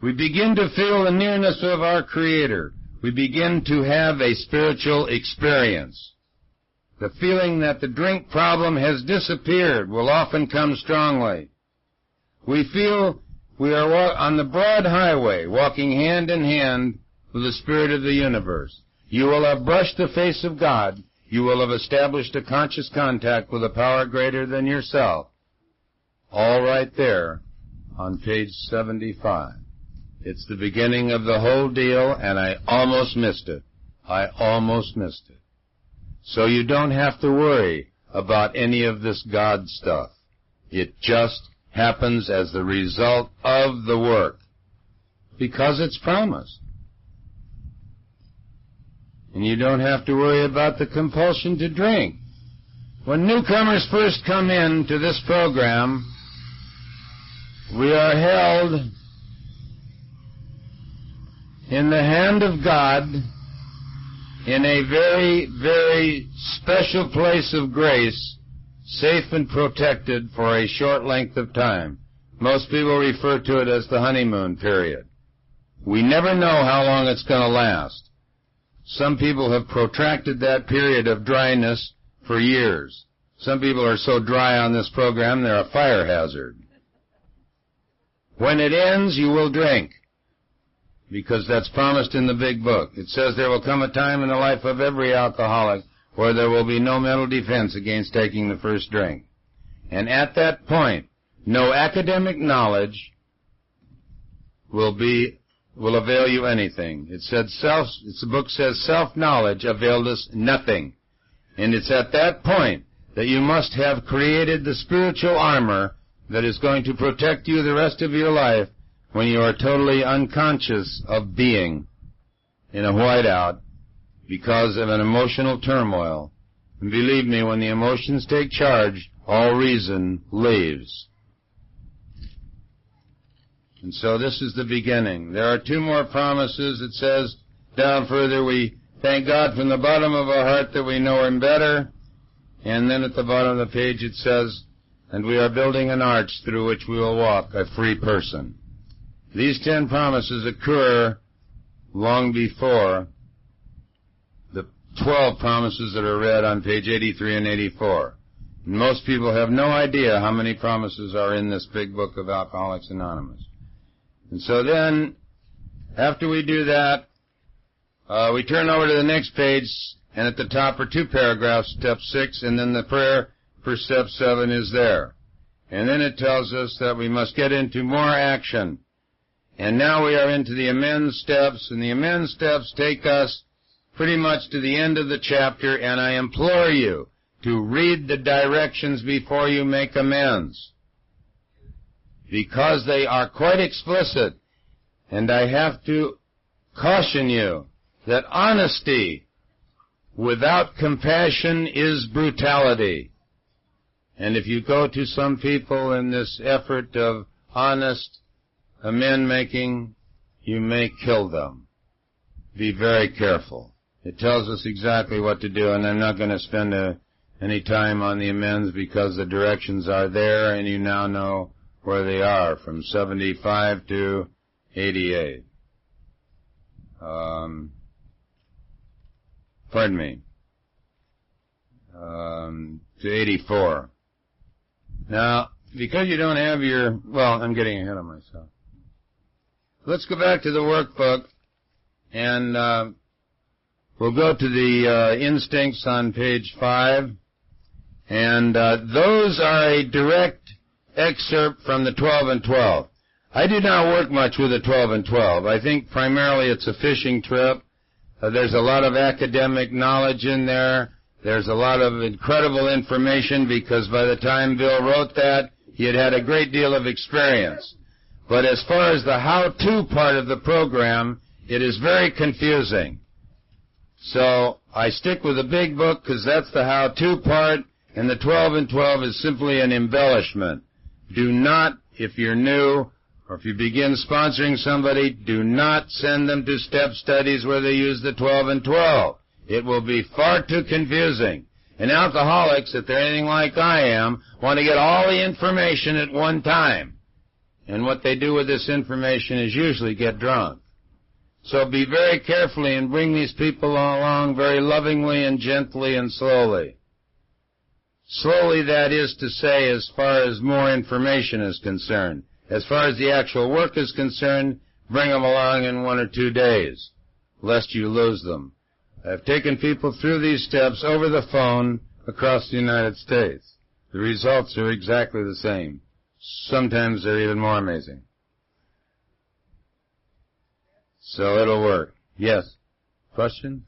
We begin to feel the nearness of our Creator. We begin to have a spiritual experience. The feeling that the drink problem has disappeared will often come strongly. We feel we are on the broad highway, walking hand in hand with the Spirit of the universe. You will have brushed the face of God. You will have established a conscious contact with a power greater than yourself. All right there on page seventy-five. It's the beginning of the whole deal, and I almost missed it. I almost missed it. So you don't have to worry about any of this God stuff. It just happens as the result of the work, because it's promised. And you don't have to worry about the compulsion to drink. When newcomers first come in to this program, we are held in the hand of God in a very, very special place of grace, safe and protected for a short length of time. Most people refer to it as the honeymoon period. We never know how long it's going to last. Some people have protracted that period of dryness for years. Some people are so dry on this program they're a fire hazard. When it ends, you will drink, because that's promised in the big book. It says there will come a time in the life of every alcoholic where there will be no mental defense against taking the first drink. And at that point, no academic knowledge will be will avail you anything. It said self. It's, the book says self-knowledge availed us nothing. And it's at that point that you must have created the spiritual armor that is going to protect you the rest of your life when you are totally unconscious of being in a whiteout because of an emotional turmoil. And believe me, when the emotions take charge, all reason leaves. And so this is the beginning. There are two more promises. It says down further, we thank God from the bottom of our heart that we know Him better. And then at the bottom of the page it says, and we are building an arch through which we will walk, a free person. These ten promises occur long before the twelve promises that are read on page eighty-three and eighty-four. And most people have no idea how many promises are in this big book of Alcoholics Anonymous. And so then, after we do that, uh, we turn over to the next page, and at the top are two paragraphs, step six, and then the prayer for step seven is there. And then it tells us that we must get into more action. And now we are into the amends steps, and the amends steps take us pretty much to the end of the chapter, and I implore you to read the directions before you make amends, because they are quite explicit, and I have to caution you that honesty without compassion is brutality. And if you go to some people in this effort of honest amend-making, you may kill them. Be very careful. It tells us exactly what to do, and I'm not going to spend a, any time on the amends because the directions are there, and you now know where they are, from seventy-five to eighty-eight. Um, pardon me. Um, to eighty-four. Now, because you don't have your, well, I'm getting ahead of myself. Let's go back to the workbook, and uh, we'll go to the uh, instincts on page five, and uh, those are a direct excerpt from the twelve and twelve. I do not work much with the twelve and twelve. I think primarily it's a fishing trip. Uh, there's a lot of academic knowledge in there. There's a lot of incredible information because by the time Bill wrote that, he had had a great deal of experience. But as far as the how-to part of the program, it is very confusing. So I stick with the big book because that's the how-to part, and the twelve and twelve is simply an embellishment. Do not, if you're new, or if you begin sponsoring somebody, do not send them to step studies where they use the twelve and twelve. It will be far too confusing. And alcoholics, if they're anything like I am, want to get all the information at one time. And what they do with this information is usually get drunk. So be very carefully and bring these people along very lovingly and gently and slowly. Slowly, that is to say, as far as more information is concerned. As far as the actual work is concerned, bring them along in one or two days, lest you lose them. I've taken people through these steps over the phone across the United States. The results are exactly the same. Sometimes they're even more amazing. So it'll work. Yes? Question?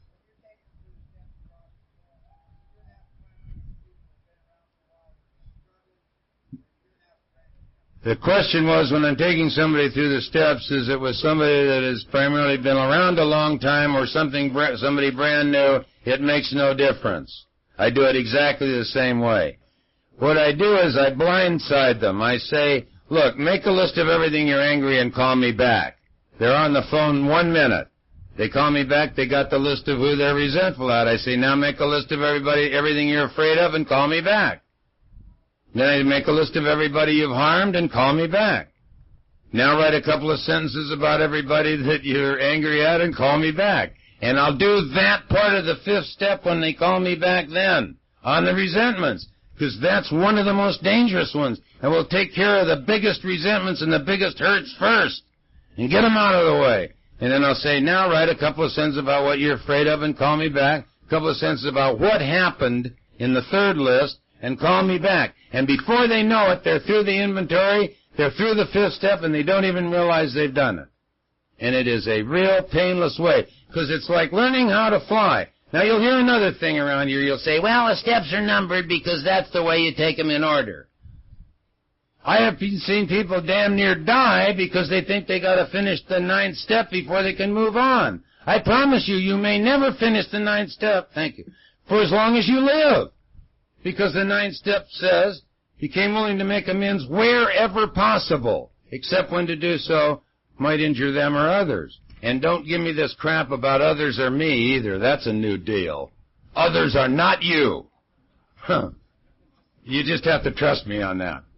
The question was, when I'm taking somebody through the steps, is it with somebody that has primarily been around a long time or something, somebody brand new, it makes no difference. I do it exactly the same way. What I do is I blindside them. I say, look, make a list of everything you're angry and call me back. They're on the phone one minute. They call me back, they got the list of who they're resentful at. I say, now make a list of everybody, everything you're afraid of and call me back. Then I make a list of everybody you've harmed and call me back. Now write a couple of sentences about everybody that you're angry at and call me back. And I'll do that part of the fifth step when they call me back then, on the resentments, because that's one of the most dangerous ones. And we'll take care of the biggest resentments and the biggest hurts first and get them out of the way. And then I'll say, now write a couple of sentences about what you're afraid of and call me back, a couple of sentences about what happened in the third list, and call me back. And before they know it, they're through the inventory, they're through the fifth step, and they don't even realize they've done it. And it is a real painless way, because it's like learning how to fly. Now, you'll hear another thing around here. You'll say, well, the steps are numbered because that's the way you take them in order. I have seen people damn near die because they think they got to finish the ninth step before they can move on. I promise you, you may never finish the ninth step, thank you, for as long as you live. Because the ninth step says, became willing to make amends wherever possible, except when to do so might injure them or others. And don't give me this crap about others or me either. That's a new deal. Others are not you. Huh. You just have to trust me on that.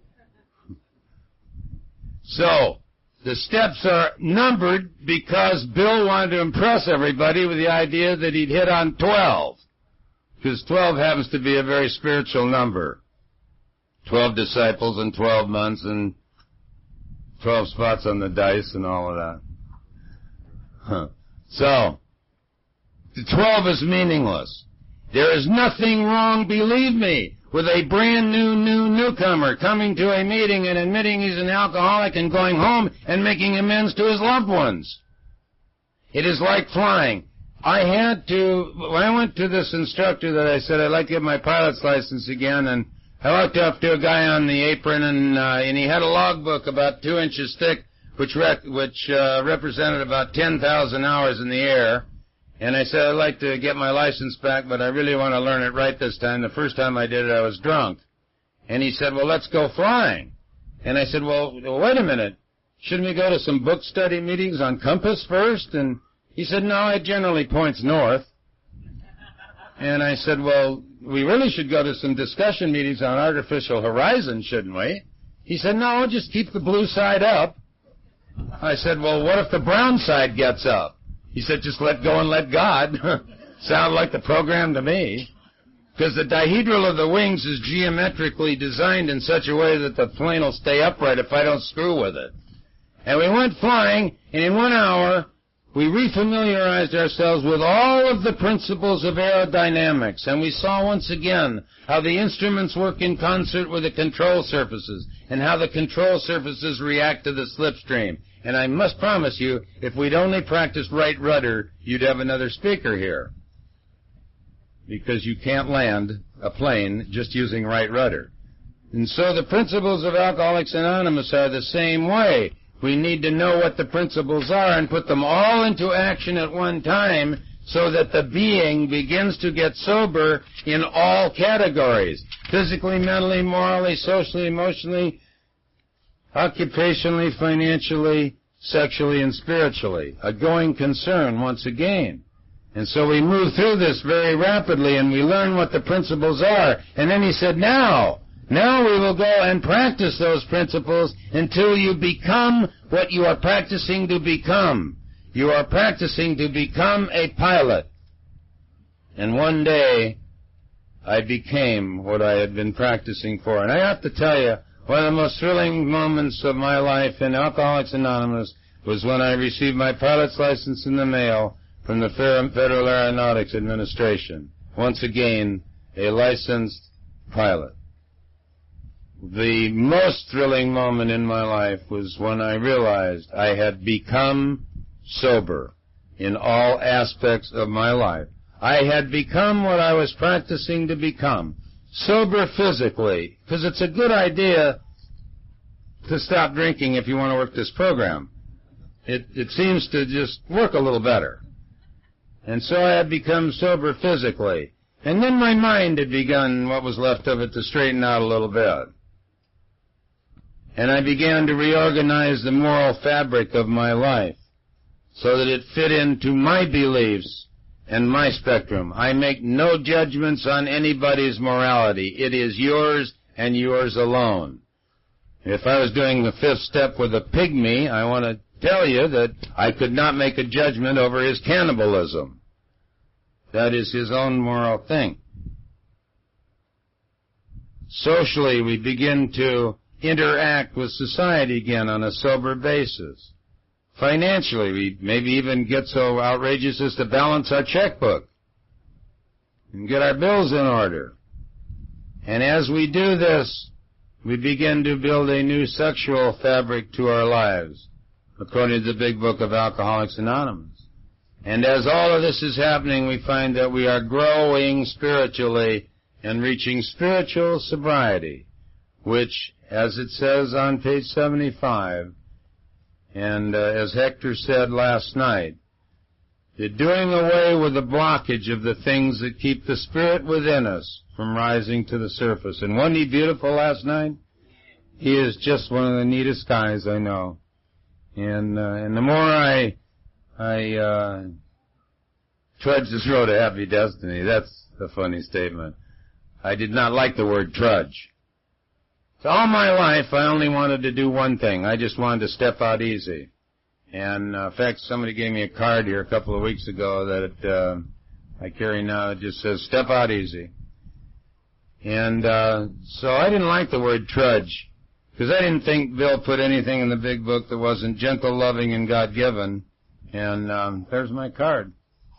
So, the steps are numbered because Bill wanted to impress everybody with the idea that he'd hit on twelve. Because twelve happens to be a very spiritual number. Twelve disciples and twelve months and twelve spots on the dice and all of that. Huh. So, the twelve is meaningless. There is nothing wrong, believe me, with a brand new, new newcomer coming to a meeting and admitting he's an alcoholic and going home and making amends to his loved ones. It is like flying. I had to, when I went to this instructor that I said I'd like to get my pilot's license again, and I walked up to a guy on the apron, and uh, and he had a logbook about two inches thick, which rec- which uh, represented about ten thousand hours in the air. And I said, I'd like to get my license back, but I really want to learn it right this time. The first time I did it, I was drunk. And he said, well, let's go flying. And I said, well, wait a minute. Shouldn't we go to some book study meetings on compass first? And he said, no, it generally points north. And I said, well, we really should go to some discussion meetings on artificial horizon, shouldn't we? He said, no, just keep the blue side up. I said, well, what if the brown side gets up? He said, just let go and let God. Sound like the program to me. Because the dihedral of the wings is geometrically designed in such a way that the plane will stay upright if I don't screw with it. And we went flying, and in one hour, we refamiliarized ourselves with all of the principles of aerodynamics, and we saw once again how the instruments work in concert with the control surfaces, and how the control surfaces react to the slipstream. And I must promise you, if we'd only practiced right rudder, you'd have another speaker here. Because you can't land a plane just using right rudder. And so the principles of Alcoholics Anonymous are the same way. We need to know what the principles are and put them all into action at one time so that the being begins to get sober in all categories. Physically, mentally, morally, socially, emotionally, occupationally, financially, sexually, and spiritually. A going concern, once again. And so we move through this very rapidly, and we learn what the principles are. And then he said, now, Now we will go and practice those principles until you become what you are practicing to become. You are practicing to become a pilot. And one day, I became what I had been practicing for. And I have to tell you, one of the most thrilling moments of my life in Alcoholics Anonymous was when I received my pilot's license in the mail from the Federal Aeronautics Administration. Once again, a licensed pilot. The most thrilling moment in my life was when I realized I had become sober in all aspects of my life. I had become what I was practicing to become. Sober physically, because it's a good idea to stop drinking if you want to work this program. It, it seems to just work a little better. And so I had become sober physically. And then my mind had begun, what was left of it, to straighten out a little bit. And I began to reorganize the moral fabric of my life so that it fit into my beliefs and my spectrum. I make no judgments on anybody's morality. It is yours and yours alone. If I was doing the fifth step with a pygmy, I want to tell you that I could not make a judgment over his cannibalism. That is his own moral thing. Socially, we begin to interact with society again on a sober basis. Financially, we maybe even get so outrageous as to balance our checkbook and get our bills in order. And as we do this, we begin to build a new sexual fabric to our lives, according to the Big Book of Alcoholics Anonymous. And as all of this is happening, we find that we are growing spiritually and reaching spiritual sobriety, which, as it says on page seventy-five, and uh, as Hector said last night, the doing away with the blockage of the things that keep the spirit within us from rising to the surface. And wasn't he beautiful last night? He is just one of the neatest guys I know. And uh, and the more I I uh, trudge this road to happy destiny, that's a funny statement. I did not like the word trudge. So all my life, I only wanted to do one thing. I just wanted to step out easy. And, uh, in fact, somebody gave me a card here a couple of weeks ago that uh, I carry now. It just says, step out easy. And uh, so I didn't like the word trudge, because I didn't think Bill put anything in the Big Book that wasn't gentle, loving, and God-given. And um, there's my card.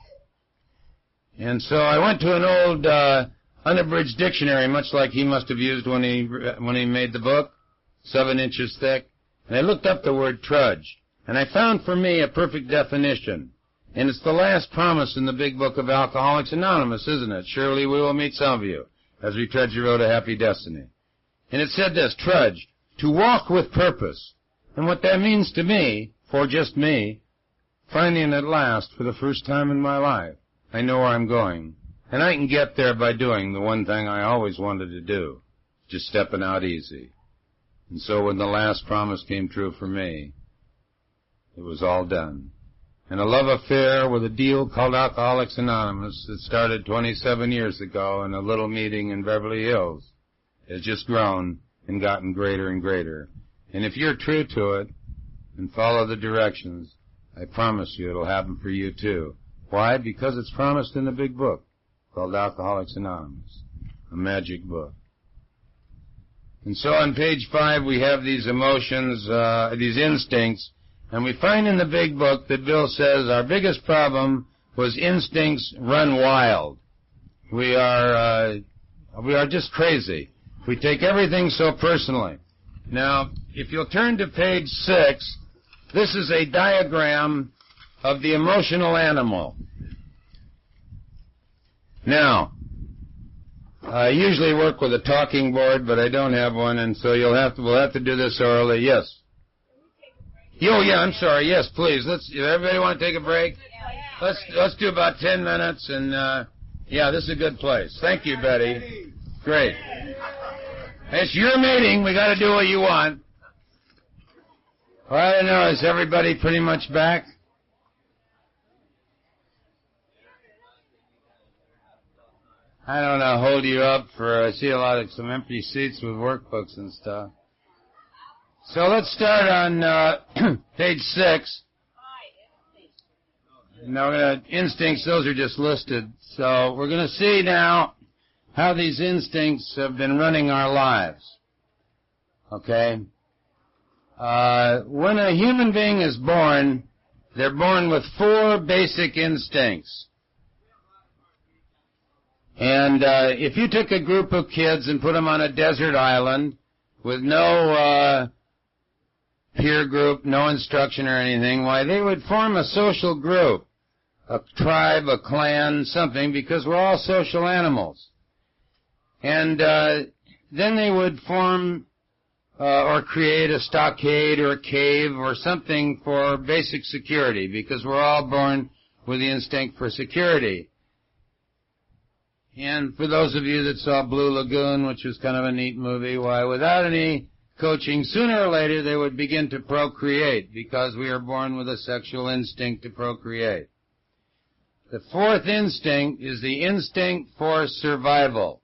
And so I went to an old uh, unabridged dictionary, much like he must have used when he when he made the book, seven inches thick. And I looked up the word trudge, and I found for me a perfect definition. And it's the last promise in the Big Book of Alcoholics Anonymous, isn't it? Surely we will meet some of you as we trudge the road to happy destiny. And it said this, trudge, to walk with purpose. And what that means to me, for just me, finding at last, for the first time in my life, I know where I'm going. And I can get there by doing the one thing I always wanted to do, just stepping out easy. And so when the last promise came true for me, it was all done. And a love affair with a deal called Alcoholics Anonymous that started twenty-seven years ago in a little meeting in Beverly Hills has just grown and gotten greater and greater. And if you're true to it and follow the directions, I promise you it'll happen for you too. Why? Because it's promised in the Big Book called Alcoholics Anonymous, a magic book. And so on page five we have these emotions, uh, these instincts, and we find in the Big Book that Bill says our biggest problem was instincts run wild. We are, uh, we are just crazy. We take everything so personally. Now, if you'll turn to page six, this is a diagram of the emotional animal. Now, I usually work with a talking board, but I don't have one, and so you'll have to, we'll have to do this orally. Yes. Oh, yeah, I'm sorry. Yes, please. Let's, everybody want to take a break? Let's, let's do about ten minutes, and, uh, yeah, this is a good place. Thank you, Betty. Great. It's your meeting. We got to do what you want. Well, I don't know. Is everybody pretty much back? I don't know, hold you up for, I see a lot of some empty seats with workbooks and stuff. So let's start on uh, page six. Now, we're gonna, instincts, those are just listed. So we're going to see now how these instincts have been running our lives. Okay? Uh, when a human being is born, they're born with four basic instincts. And uh, if you took a group of kids and put them on a desert island with no uh, peer group, no instruction or anything, why, they would form a social group, a tribe, a clan, something, because we're all social animals. And uh, then they would form uh, or create a stockade or a cave or something for basic security, because we're all born with the instinct for security. And for those of you that saw Blue Lagoon, which was kind of a neat movie, why, without any coaching, sooner or later they would begin to procreate, because we are born with a sexual instinct to procreate. The fourth instinct is the instinct for survival.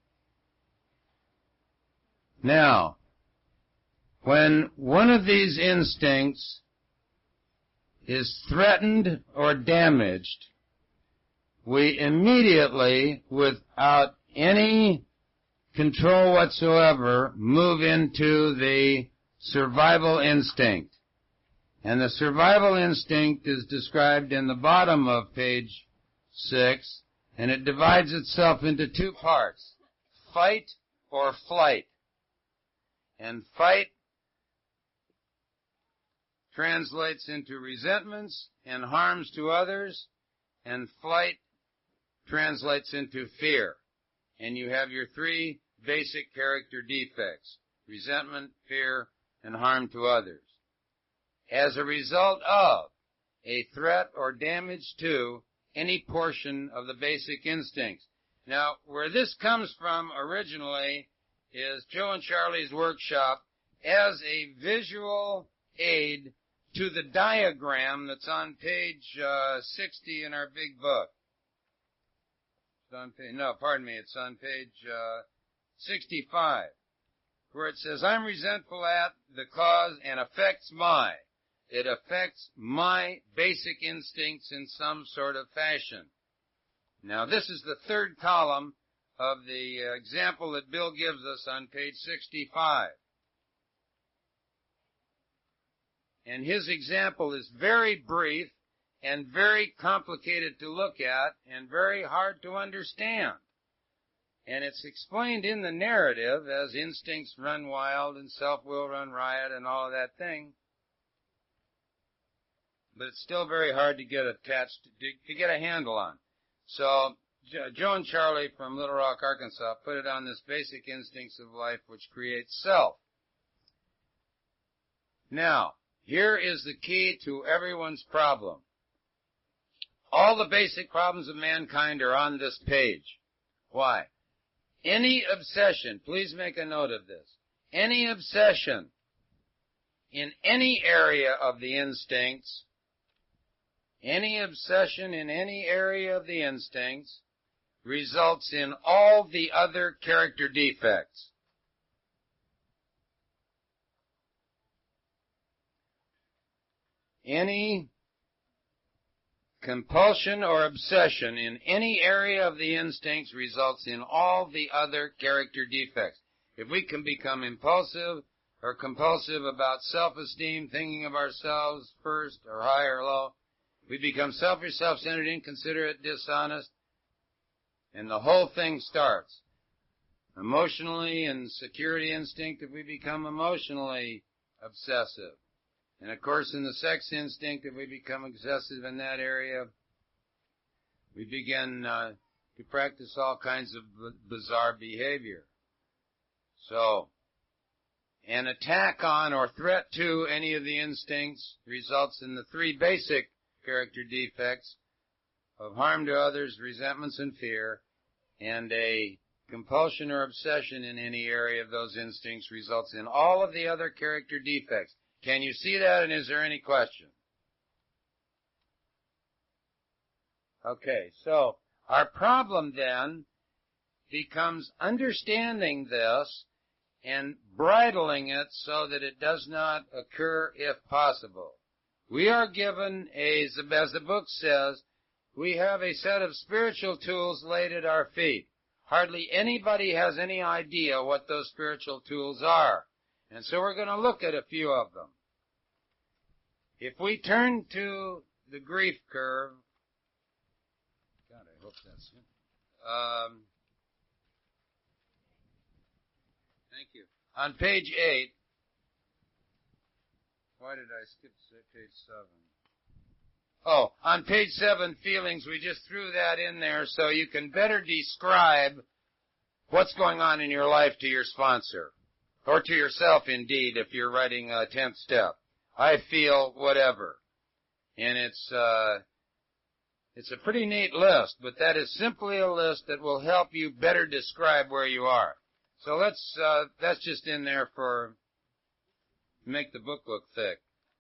Now, when one of these instincts is threatened or damaged, we immediately, without any control whatsoever, move into the survival instinct. And the survival instinct is described in the bottom of page six, and it divides itself into two parts, fight or flight. And fight translates into resentments and harms to others, and flight translates into fear. And you have your three basic character defects: resentment, fear, and harm to others. As a result of a threat or damage to any portion of the basic instincts. Now, where this comes from originally is Joe and Charlie's workshop as a visual aid to the diagram that's on page uh, sixty in our big book. It's on page, no, pardon me, it's on page uh, sixty-five, where it says, I'm resentful at the cause and affects my. It affects my basic instincts in some sort of fashion. Now, this is the third column of the uh, example that Bill gives us on page sixty-five. And his example is very brief and very complicated to look at and very hard to understand. And it's explained in the narrative as instincts run wild and self-will run riot and all of that thing. But it's still very hard to get attached, to, to get a handle on. So Joe and Charlie from Little Rock, Arkansas, put it on this basic instincts of life which creates self. Now, here is the key to everyone's problem. All the basic problems of mankind are on this page. Why? Any obsession, please make a note of this, any obsession in any area of the instincts, any obsession in any area of the instincts results in all the other character defects. Any compulsion or obsession in any area of the instincts results in all the other character defects. If we can become impulsive or compulsive about self-esteem, thinking of ourselves first or high or low, we become selfish, self-centered, inconsiderate, dishonest, and the whole thing starts. Emotionally and security instinct, if we become emotionally obsessive. And, of course, in the sex instinct, if we become obsessive in that area, we begin uh, to practice all kinds of b- bizarre behavior. So, an attack on or threat to any of the instincts results in the three basic character defects of harm to others, resentments, and fear, and a compulsion or obsession in any area of those instincts results in all of the other character defects. Can you see that, and is there any question? Okay, so our problem then becomes understanding this and bridling it so that it does not occur if possible. We are given, a, as the book says, we have a set of spiritual tools laid at our feet. Hardly anybody has any idea what those spiritual tools are. And so we're going to look at a few of them. If we turn to the grief curve, God, I hope that's it. Um, thank you. On page eight, why did I skip page seven? Oh, on page seven, feelings, we just threw that in there so you can better describe what's going on in your life to your sponsor, or to yourself, indeed, if you're writing a tenth step. I feel whatever. And it's, uh, it's a pretty neat list, but that is simply a list that will help you better describe where you are. So let's, uh, that's just in there for, make the book look thick.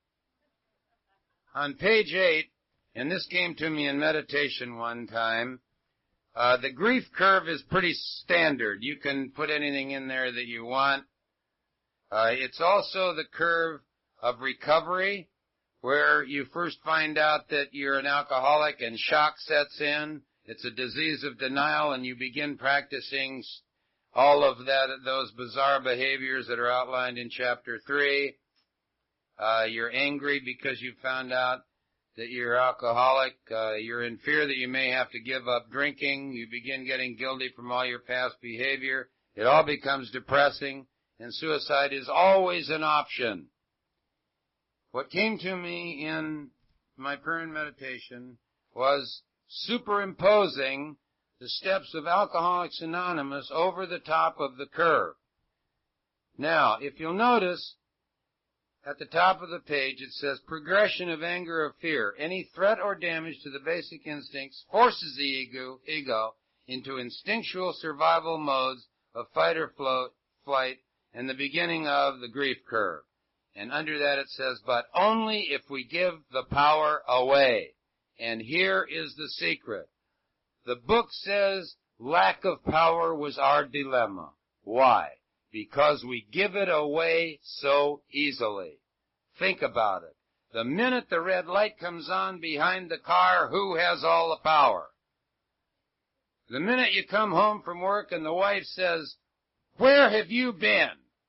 On page eight, and this came to me in meditation one time, uh, the grief curve is pretty standard. You can put anything in there that you want. Uh, it's also the curve of recovery, where you first find out that you're an alcoholic and shock sets in. It's a disease of denial, and you begin practicing all of that, those bizarre behaviors that are outlined in chapter three. Uh, you're angry because you found out that you're alcoholic. Uh, you're in fear that you may have to give up drinking. You begin getting guilty from all your past behavior. It all becomes depressing, and suicide is always an option. What came to me in my prayer and meditation was superimposing the steps of Alcoholics Anonymous over the top of the curve. Now, if you'll notice, at the top of the page it says, progression of anger or fear. Any threat or damage to the basic instincts forces the ego, ego into instinctual survival modes of fight or float, flight, and the beginning of the grief curve. And under that it says, but only if we give the power away. And here is the secret. The book says lack of power was our dilemma. Why? Because we give it away so easily. Think about it. The minute the red light comes on behind the car, who has all the power? The minute you come home from work and the wife says, where have you been?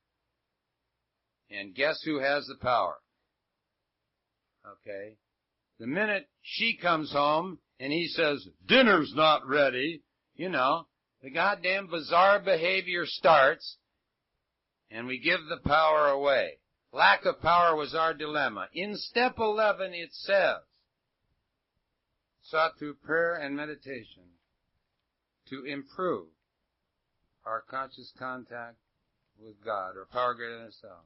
And guess who has the power? Okay. The minute she comes home and he says, dinner's not ready, you know, the goddamn bizarre behavior starts, and we give the power away. Lack of power was our dilemma. In step eleven it says, sought through prayer and meditation to improve our conscious contact with God, or power greater than itself.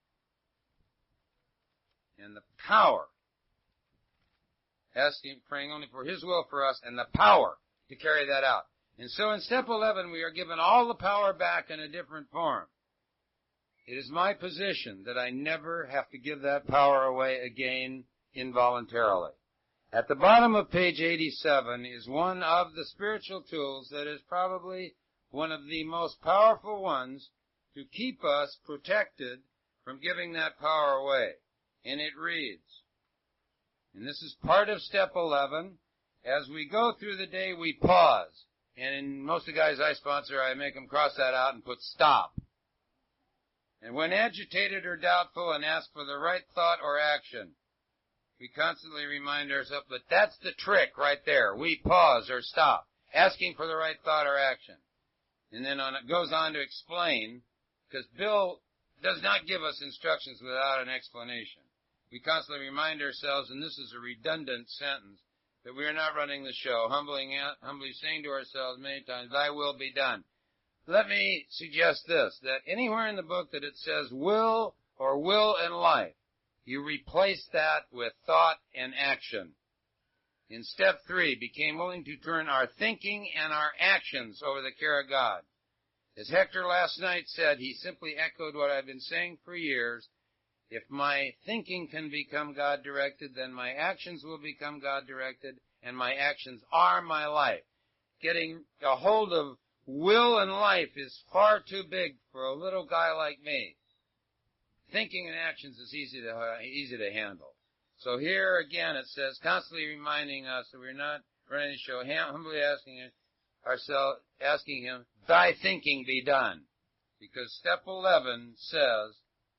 And the power, asking, praying only for His will for us, and the power to carry that out. And so in step eleven, we are given all the power back in a different form. It is my position that I never have to give that power away again involuntarily. At the bottom of page eighty-seven is one of the spiritual tools that is probably one of the most powerful ones to keep us protected from giving that power away. And it reads, and this is part of step eleven, as we go through the day we pause. And in most of the guys I sponsor, I make them cross that out and put stop. And when agitated or doubtful and ask for the right thought or action, we constantly remind ourselves that that's the trick right there. We pause or stop, asking for the right thought or action. And then on, it goes on to explain, because Bill does not give us instructions without an explanation. We constantly remind ourselves, and this is a redundant sentence, that we are not running the show, humbling, humbly saying to ourselves many times, thy will be done. Let me suggest this, that anywhere in the book that it says will or will in life, you replace that with thought and action. In step three, became willing to turn our thinking and our actions over the care of God. As Hector last night said, he simply echoed what I've been saying for years. If my thinking can become God-directed, then my actions will become God-directed, and my actions are my life. Getting a hold of will in life is far too big for a little guy like me. Thinking and actions is easy to uh, easy to handle. So here again it says, constantly reminding us that we're not running the show, humbly asking ourselves, asking him, thy thinking be done. Because step eleven says,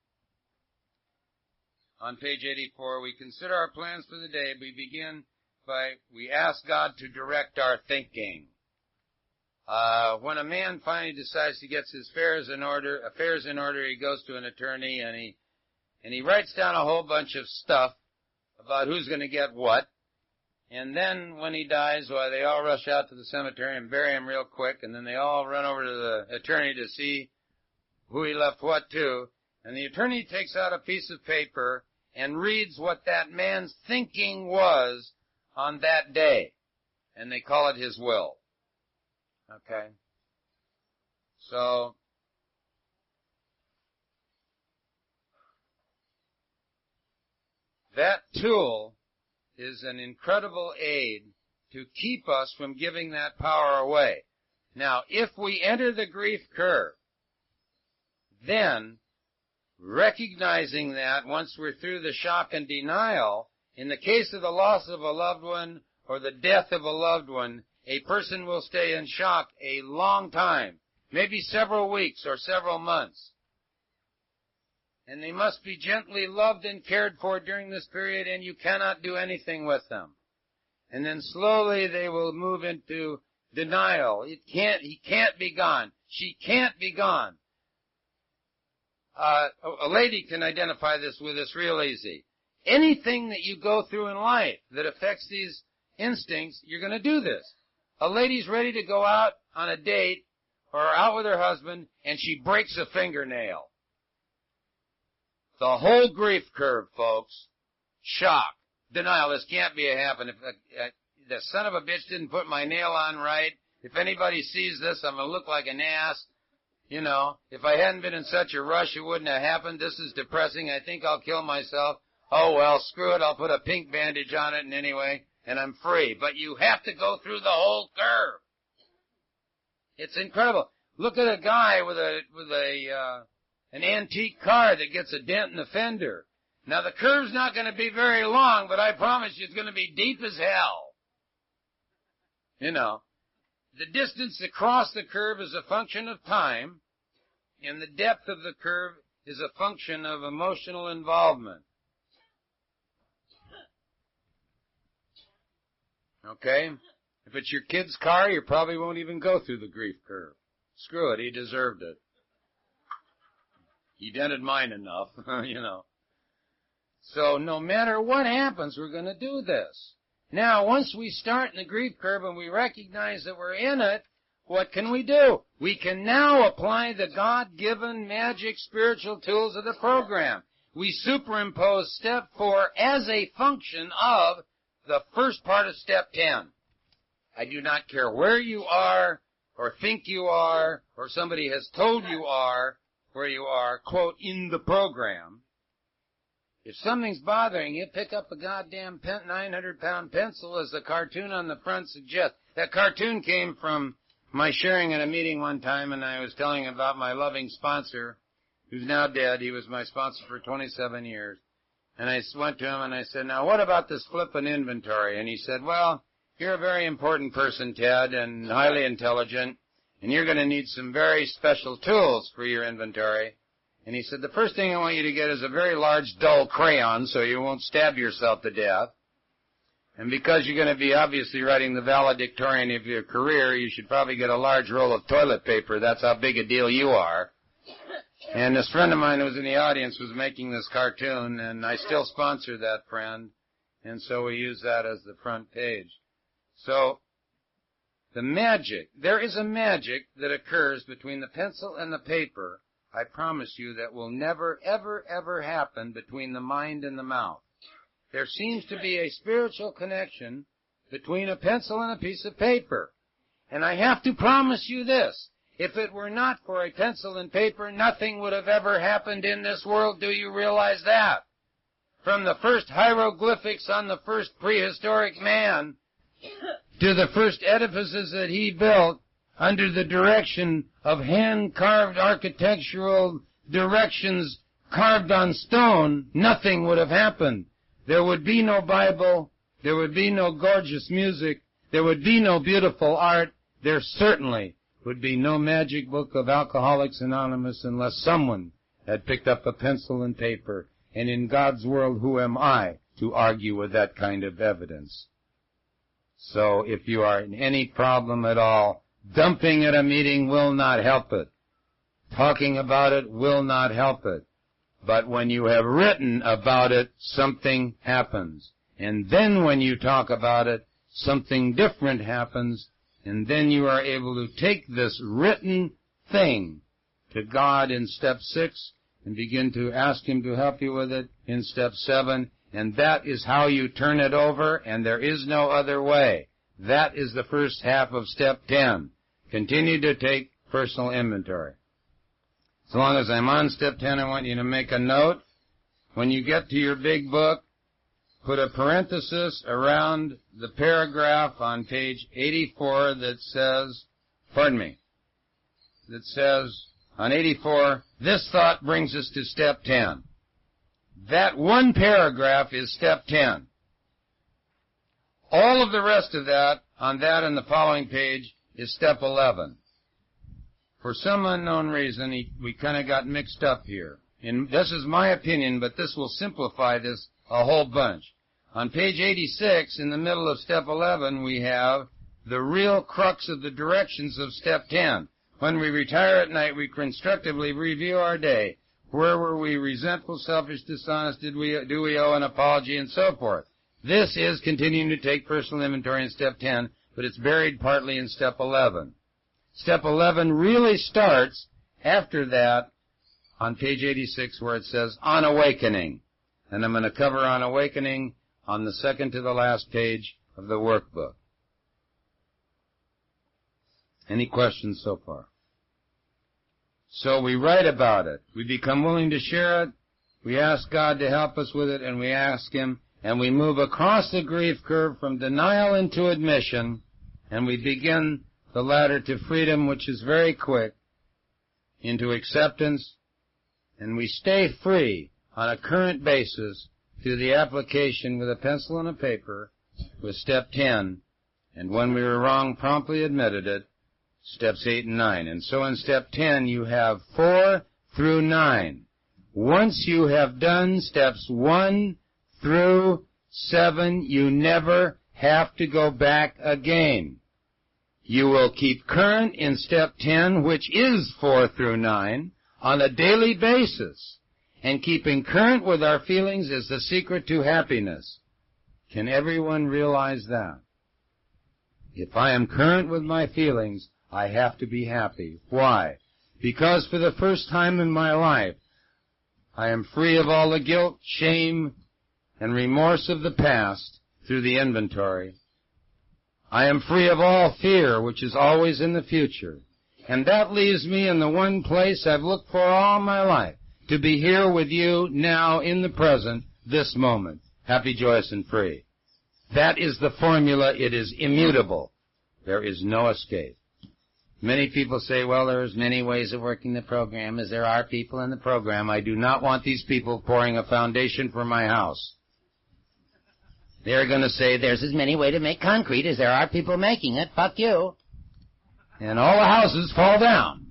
on page eighty-four, we consider our plans for the day. We begin by, we ask God to direct our thinking. Uh, when a man finally decides to get his affairs in order, affairs in order, he goes to an attorney and he, and he writes down a whole bunch of stuff about who's going to get what. And then when he dies, well, they all rush out to the cemetery and bury him real quick, and then they all run over to the attorney to see who he left what to. And the attorney takes out a piece of paper and reads what that man's thinking was on that day. And they call it his will. Okay? So, that tool is an incredible aid to keep us from giving that power away. Now, if we enter the grief curve, then, recognizing that once we're through the shock and denial, in the case of the loss of a loved one or the death of a loved one, a person will stay in shock a long time, maybe several weeks or several months. And they must be gently loved and cared for during this period, and you cannot do anything with them. And then slowly they will move into denial. It can't, he can't be gone. She can't be gone. Uh, a lady can identify this with us real easy. Anything that you go through in life that affects these instincts, you're going to do this. A lady's ready to go out on a date or out with her husband, and she breaks a fingernail. The whole grief curve, folks. Shock. Denial. This can't be a happen. If uh, uh, the son of a bitch didn't put my nail on right, if anybody sees this, I'm going to look like an ass. You know, if I hadn't been in such a rush, it wouldn't have happened. This is depressing. I think I'll kill myself. Oh, well, screw it. I'll put a pink bandage on it and anyway, and I'm free. But you have to go through the whole curve. It's incredible. Look at a guy with a, with a, uh, an antique car that gets a dent in the fender. Now, the curve's not going to be very long, but I promise you it's going to be deep as hell. You know. The distance across the curve is a function of time, and the depth of the curve is a function of emotional involvement. Okay? If it's your kid's car, you probably won't even go through the grief curve. Screw it, he deserved it. He dented mine enough, you know. So no matter what happens, we're going to do this. Now, once we start in the grief curve and we recognize that we're in it, what can we do? We can now apply the God-given magic spiritual tools of the program. We superimpose step four as a function of the first part of step ten. I do not care where you are or think you are or somebody has told you are where you are, quote, in the program. If something's bothering you, pick up a goddamn nine hundred pound pencil, as the cartoon on the front suggests. That cartoon came from my sharing at a meeting one time, and I was telling about my loving sponsor, who's now dead. He was my sponsor for twenty-seven years. And I went to him and I said, now what about this flippin' inventory? And he said, well, you're a very important person, Ted, and highly intelligent, and you're going to need some very special tools for your inventory. And he said, the first thing I want you to get is a very large, dull crayon so you won't stab yourself to death. And because you're going to be obviously writing the valedictorian of your career, you should probably get a large roll of toilet paper. That's how big a deal you are. And this friend of mine who was in the audience was making this cartoon, and I still sponsor that friend. And so we use that as the front page. So the magic, there is a magic that occurs between the pencil and the paper, I promise you, that will never, ever, ever happen between the mind and the mouth. There seems to be a spiritual connection between a pencil and a piece of paper. And I have to promise you this. If it were not for a pencil and paper, nothing would have ever happened in this world. Do you realize that? From the first hieroglyphics on the first prehistoric man to the first edifices that he built, under the direction of hand-carved architectural directions carved on stone, nothing would have happened. There would be no Bible. There would be no gorgeous music. There would be no beautiful art. There certainly would be no magic book of Alcoholics Anonymous unless someone had picked up a pencil and paper. And in God's world, who am I to argue with that kind of evidence? So if you are in any problem at all, dumping at a meeting will not help it. Talking about it will not help it. But when you have written about it, something happens. And then when you talk about it, something different happens. And then you are able to take this written thing to God in step six and begin to ask Him to help you with it in step seven. And that is how you turn it over, and there is no other way. That is the first half of step ten. Continue to take personal inventory. As long as I'm on step ten, I want you to make a note. When you get to your big book, put a parenthesis around the paragraph on page eighty-four that says, pardon me, that says on eighty-four, this thought brings us to step ten. That one paragraph is step ten. All of the rest of that, on that and the following page, is step eleven. For some unknown reason, he, we kind of got mixed up here. And this is my opinion, but this will simplify this a whole bunch. On page eighty-six, in the middle of step eleven, we have the real crux of the directions of step ten. When we retire at night, we constructively review our day. Where were we resentful, selfish, dishonest? Did we, do we owe an apology, and so forth? This is continuing to take personal inventory in step ten, but it's buried partly in step eleven. Step eleven really starts after that on page eighty-six where it says, on awakening. And I'm going to cover on awakening on the second to the last page of the workbook. Any questions so far? So we write about it. We become willing to share it. We ask God to help us with it, and we ask Him, and we move across the grief curve from denial into admission, and we begin the ladder to freedom, which is very quick, into acceptance, and we stay free on a current basis through the application with a pencil and a paper with step ten, and when we were wrong, promptly admitted it, steps eight and nine. And so in step ten, you have four through nine. Once you have done steps one through seven, you never have to go back again. You will keep current in step ten, which is four through nine, on a daily basis. And keeping current with our feelings is the secret to happiness. Can everyone realize that? If I am current with my feelings, I have to be happy. Why? Because for the first time in my life, I am free of all the guilt, shame, and remorse of the past through the inventory. I am free of all fear, which is always in the future. And that leaves me in the one place I've looked for all my life, to be here with you now in the present, this moment, happy, joyous, and free. That is the formula. It is immutable. There is no escape. Many people say, well, there's many ways of working the program, as there are people in the program. I do not want these people pouring a foundation for my house. They're going to say, there's as many ways to make concrete as there are people making it. Fuck you. And all the houses fall down.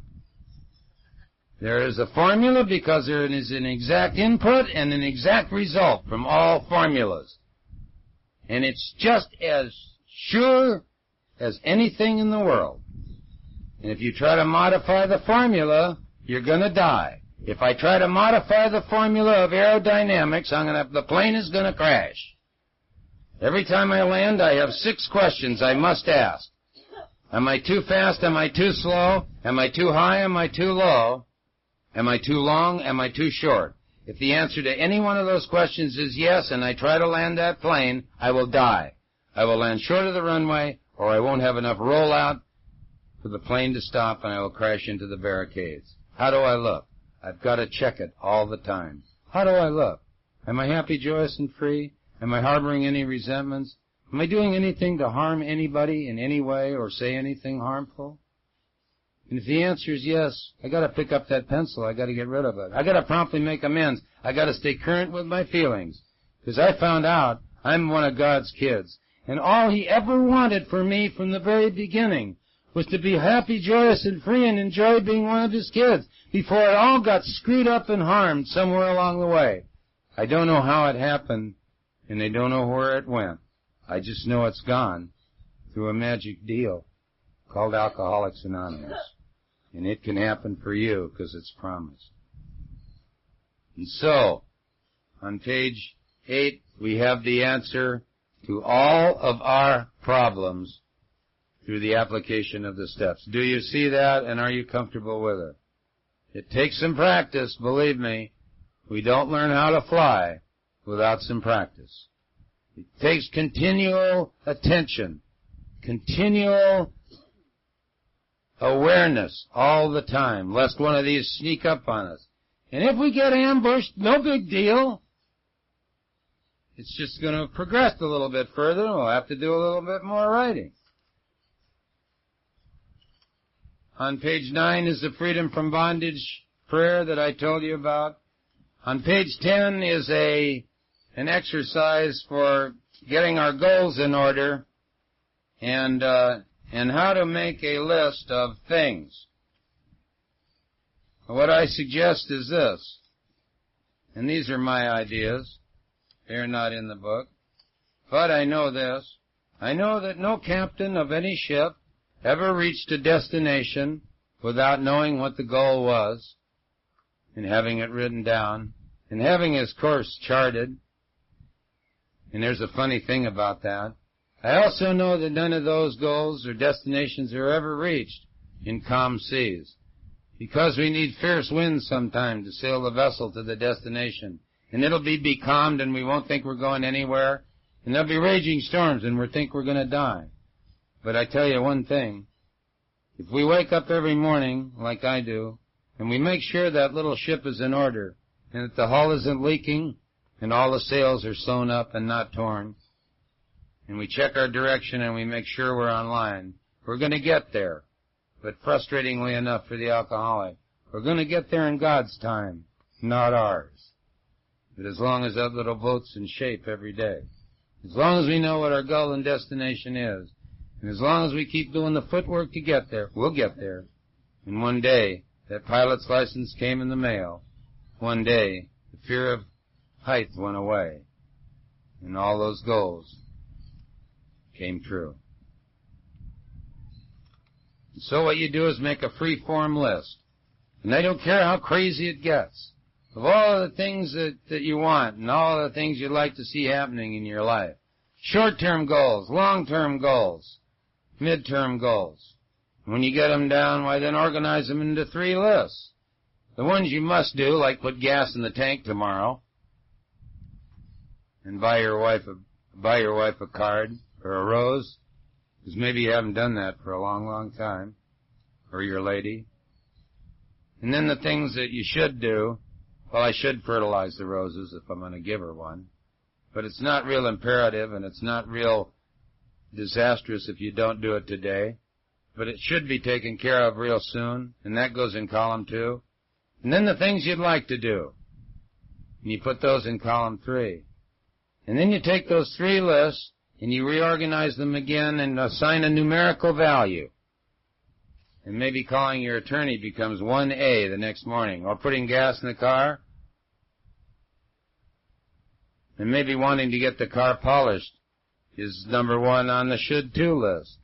There is a formula because there is an exact input and an exact result from all formulas. And it's just as sure as anything in the world. And if you try to modify the formula, you're going to die. If I try to modify the formula of aerodynamics, I'm gonna, the plane is going to crash. Every time I land, I have six questions I must ask. Am I too fast? Am I too slow? Am I too high? Am I too low? Am I too long? Am I too short? If the answer to any one of those questions is yes, and I try to land that plane, I will die. I will land short of the runway, or I won't have enough rollout for the plane to stop, and I will crash into the barricades. How do I look? I've got to check it all the time. How do I look? Am I happy, joyous, and free? Am I harboring any resentments? Am I doing anything to harm anybody in any way or say anything harmful? And if the answer is yes, I got to pick up that pencil. I got to get rid of it. I got to promptly make amends. I got to stay current with my feelings. Because I found out I'm one of God's kids. And all He ever wanted for me from the very beginning was to be happy, joyous, and free and enjoy being one of His kids before it all got screwed up and harmed somewhere along the way. I don't know how it happened, and I don't know where it went. I just know it's gone through a magic deal called Alcoholics Anonymous. And it can happen for you because it's promised. And so, on page eight, we have the answer to all of our problems through the application of the steps. Do you see that, and are you comfortable with it? It takes some practice, believe me. We don't learn how to fly without some practice. It takes continual attention, continual awareness all the time, lest one of these sneak up on us. And if we get ambushed, no big deal. It's just going to progress a little bit further, and we'll have to do a little bit more writing. On page nine is the Freedom from Bondage prayer that I told you about. On page ten is a an exercise for getting our goals in order and uh, and how to make a list of things. What I suggest is this, and these are my ideas. They're not in the book. But I know this. I know that no captain of any ship ever reached a destination without knowing what the goal was and having it written down and having his course charted. And there's a funny thing about that. I also know that none of those goals or destinations are ever reached in calm seas, because we need fierce winds sometime to sail the vessel to the destination. And it'll be becalmed, and we won't think we're going anywhere. And there'll be raging storms, and we'll think we're going to die. But I tell you one thing. If we wake up every morning, like I do, and we make sure that little ship is in order, and that the hull isn't leaking, and all the sails are sewn up and not torn, and we check our direction and we make sure we're on line, we're going to get there. But frustratingly enough for the alcoholic, we're going to get there in God's time, not ours. But as long as that little boat's in shape every day, as long as we know what our goal and destination is, and as long as we keep doing the footwork to get there, we'll get there. And one day, that pilot's license came in the mail. One day, the fear of height went away, and all those goals came true. And so what you do is make a free-form list. And I don't care how crazy it gets, of all the things that, that you want and all the things you'd like to see happening in your life. Short-term goals, long-term goals, mid-term goals. When you get them down, why then organize them into three lists. The ones you must do, like put gas in the tank tomorrow, and buy your wife a, buy your wife a card or a rose, because maybe you haven't done that for a long, long time, or your lady. And then the things that you should do. Well, I should fertilize the roses if I'm going to give her one. But it's not real imperative, and it's not real disastrous if you don't do it today. But it should be taken care of real soon, and that goes in column two. And then the things you'd like to do. And you put those in column three. And then you take those three lists, and you reorganize them again and assign a numerical value. And maybe calling your attorney becomes one A the next morning, or putting gas in the car. And maybe wanting to get the car polished is number one on the should-to list.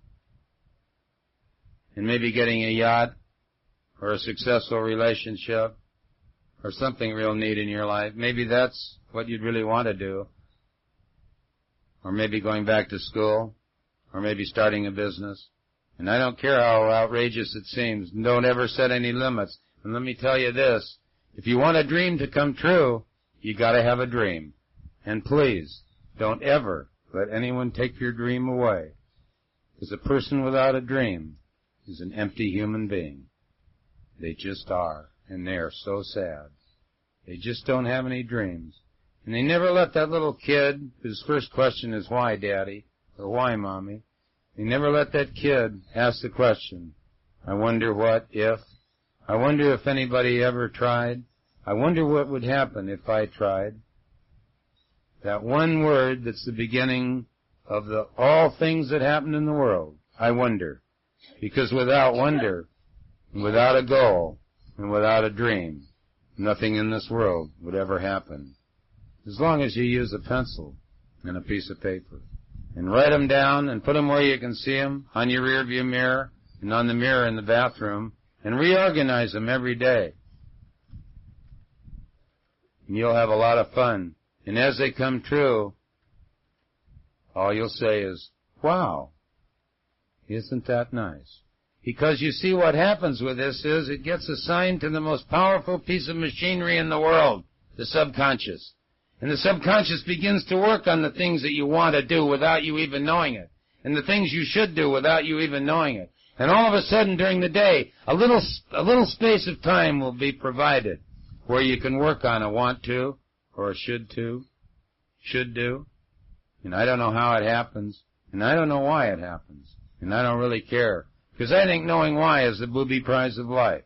And maybe getting a yacht, or a successful relationship, or something real neat in your life. Maybe that's what you'd really want to do. Or maybe going back to school, or maybe starting a business. And I don't care how outrageous it seems. Don't ever set any limits. And let me tell you this, if you want a dream to come true, you got to have a dream. And please, don't ever let anyone take your dream away. Because a person without a dream is an empty human being. They just are. And they are so sad. They just don't have any dreams. And they never let that little kid, whose first question is, why, Daddy? Or why, Mommy? They never let that kid ask the question, I wonder what if. I wonder if anybody ever tried. I wonder what would happen if I tried. That one word that's the beginning of the all things that happen in the world. I wonder. Because without wonder, and without a goal, and without a dream, nothing in this world would ever happen. As long as you use a pencil and a piece of paper. And write them down and put them where you can see them, on your rear view mirror, and on the mirror in the bathroom, and reorganize them every day. And you'll have a lot of fun. And as they come true, all you'll say is, wow, isn't that nice? Because you see what happens with this is it gets assigned to the most powerful piece of machinery in the world, the subconscious. And the subconscious begins to work on the things that you want to do without you even knowing it, and the things you should do without you even knowing it. And all of a sudden during the day, a little, a little space of time will be provided where you can work on a want to, or a should to, should do. And I don't know how it happens, and I don't know why it happens, and I don't really care. Because I think knowing why is the booby prize of life.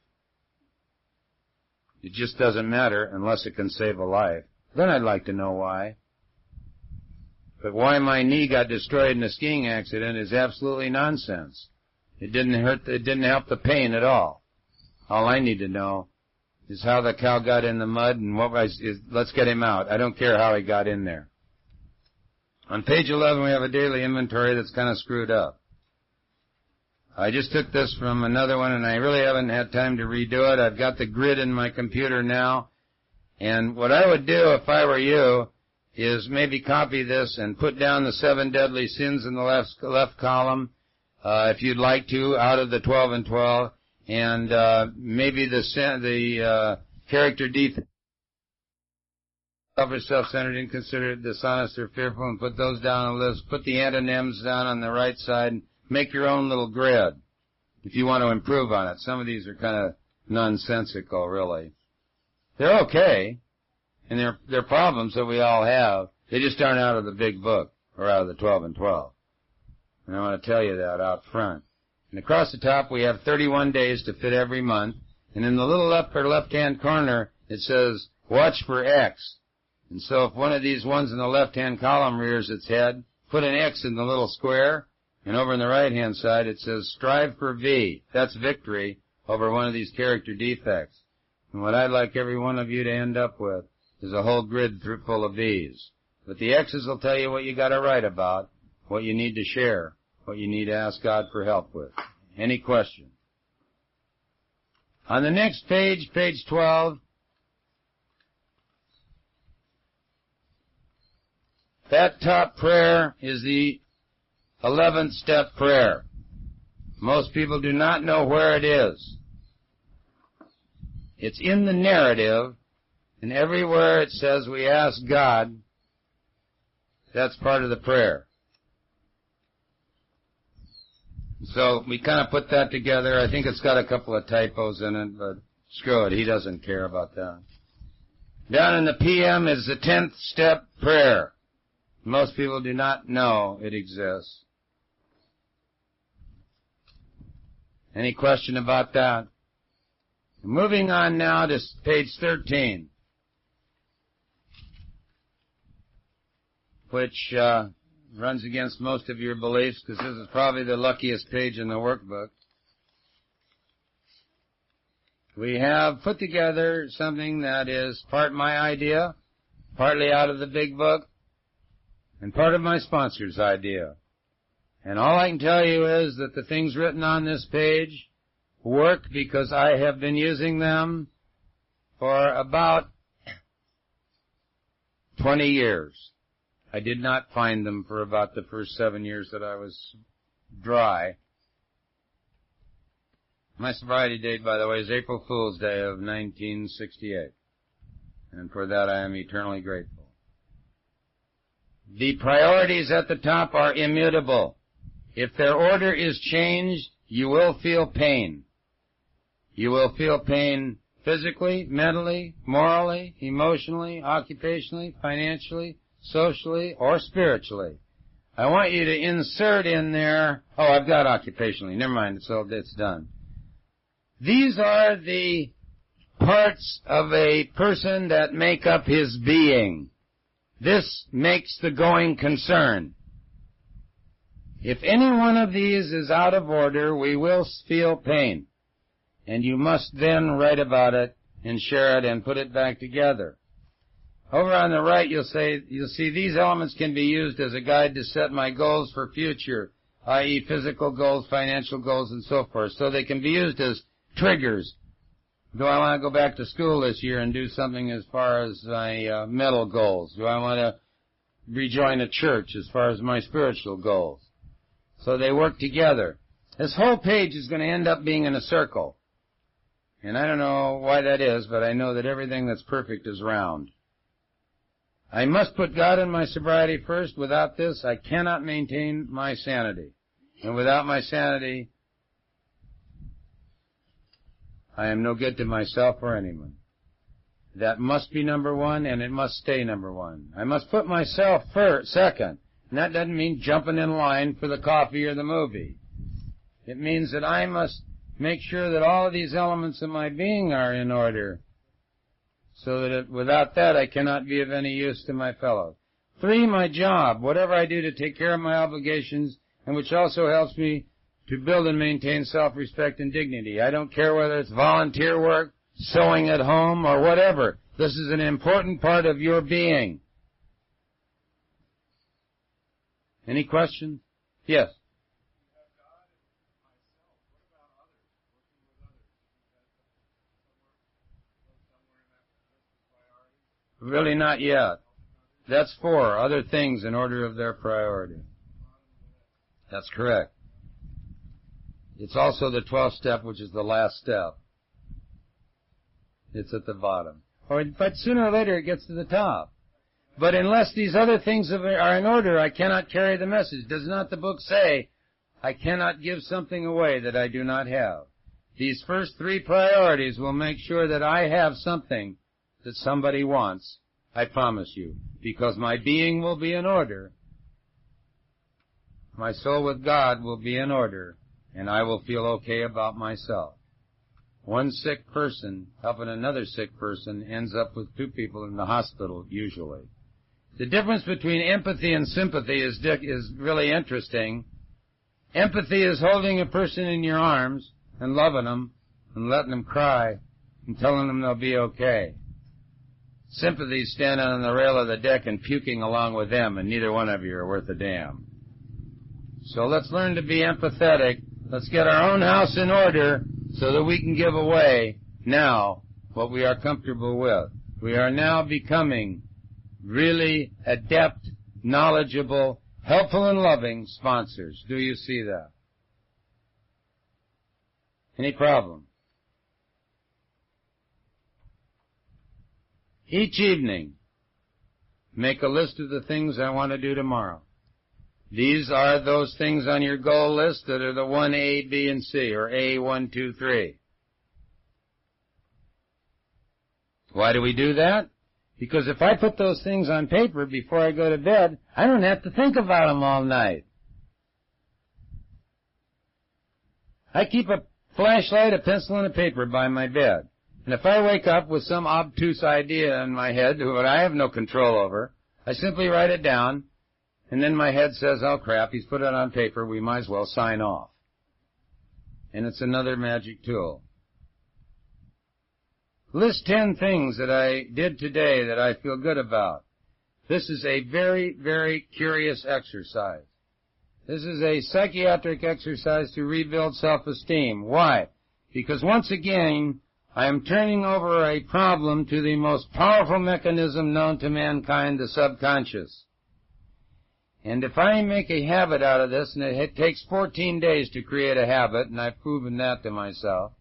It just doesn't matter unless it can save a life. Then I'd like to know why. But why my knee got destroyed in a skiing accident is absolutely nonsense. It didn't hurt, it didn't help the pain at all. All I need to know is how the cow got in the mud and what was, is, let's get him out. I don't care how he got in there. On page eleven we have a daily inventory that's kind of screwed up. I just took this from another one, and I really haven't had time to redo it. I've got the grid in my computer now, and what I would do if I were you is maybe copy this and put down the seven deadly sins in the left left column, uh, if you'd like to, out of the twelve and twelve, and uh, maybe the the uh, character defect, selfish, self-centered, inconsiderate, dishonest, or fearful, and put those down on the list. Put the antonyms down on the right side. Make your own little grid if you want to improve on it. Some of these are kind of nonsensical, really. They're okay, and they're, they're problems that we all have. They just aren't out of the big book, or out of the twelve and twelve. And I want to tell you that out front. And across the top, we have thirty-one days to fit every month. And in the little upper left-hand corner, it says, watch for X. And so if one of these ones in the left-hand column rears its head, put an X in the little square. And over on the right-hand side, it says, strive for V. That's victory over one of these character defects. And what I'd like every one of you to end up with is a whole grid full of V's. But the X's will tell you what you got to write about, what you need to share, what you need to ask God for help with. Any question? On the next page, page twelve, that top prayer is the eleventh step prayer. Most people do not know where it is. It's in the narrative, and everywhere it says we ask God, that's part of the prayer. So we kind of put that together. I think it's got a couple of typos in it, but screw it, he doesn't care about that. Down in the P M is the tenth step prayer. Most people do not know it exists. Any question about that? Moving on now to page thirteen, which uh, runs against most of your beliefs because this is probably the luckiest page in the workbook. We have put together something that is part my idea, partly out of the big book, and part of my sponsor's idea. And all I can tell you is that the things written on this page work because I have been using them for about twenty years. I did not find them for about the first seven years that I was dry. My sobriety date, by the way, is April Fool's Day of nineteen sixty-eight. And for that I am eternally grateful. The priorities at the top are immutable. If their order is changed, you will feel pain. You will feel pain physically, mentally, morally, emotionally, occupationally, financially, socially, or spiritually. I want you to insert in there, oh, I've got occupationally, never mind, so it's done. These are the parts of a person that make up his being. This makes the going concern. If any one of these is out of order, we will feel pain. And you must then write about it and share it and put it back together. Over on the right, you'll say, you'll see these elements can be used as a guide to set my goals for future, that is physical goals, financial goals, and so forth. So they can be used as triggers. Do I want to go back to school this year and do something as far as my uh, mental goals? Do I want to rejoin a church as far as my spiritual goals? So they work together. This whole page is going to end up being in a circle. And I don't know why that is, but I know that everything that's perfect is round. I must put God in my sobriety first. Without this, I cannot maintain my sanity. And without my sanity, I am no good to myself or anyone. That must be number one, and it must stay number one. I must put myself first, second. And that doesn't mean jumping in line for the coffee or the movie. It means that I must make sure that all of these elements of my being are in order, so that it, without that I cannot be of any use to my fellows. Three, my job, whatever I do to take care of my obligations, and which also helps me to build and maintain self-respect and dignity. I don't care whether it's volunteer work, sewing at home, or whatever. This is an important part of your being. Any questions? Yes. Really not yet. That's four. Other things in order of their priority. That's correct. It's also the twelfth step, which is the last step. It's at the bottom. Or, but sooner or later it gets to the top. But unless these other things are in order, I cannot carry the message. Does not the book say, I cannot give something away that I do not have? These first three priorities will make sure that I have something that somebody wants, I promise you, because my being will be in order. My soul with God will be in order, and I will feel okay about myself. One sick person helping another sick person ends up with two people in the hospital, usually. The difference between empathy and sympathy is, is really interesting. Empathy is holding a person in your arms and loving them and letting them cry and telling them they'll be okay. Sympathy is standing on the rail of the deck and puking along with them, and neither one of you are worth a damn. So let's learn to be empathetic. Let's get our own house in order so that we can give away now what we are comfortable with. We are now becoming really adept, knowledgeable, helpful and loving sponsors. Do you see that? Any problem? Each evening, make a list of the things I want to do tomorrow. These are those things on your goal list that are the one A, B, and C, or A, one, two, three. Why do we do that? Because if I put those things on paper before I go to bed, I don't have to think about them all night. I keep a flashlight, a pencil, and a paper by my bed. And if I wake up with some obtuse idea in my head that I have no control over, I simply write it down, and then my head says, oh crap, he's put it on paper, we might as well sign off. And it's another magic tool. List ten things that I did today that I feel good about. This is a very, very curious exercise. This is a psychiatric exercise to rebuild self-esteem. Why? Because once again, I am turning over a problem to the most powerful mechanism known to mankind, the subconscious. And if I make a habit out of this, and it takes fourteen days to create a habit, and I've proven that to myself,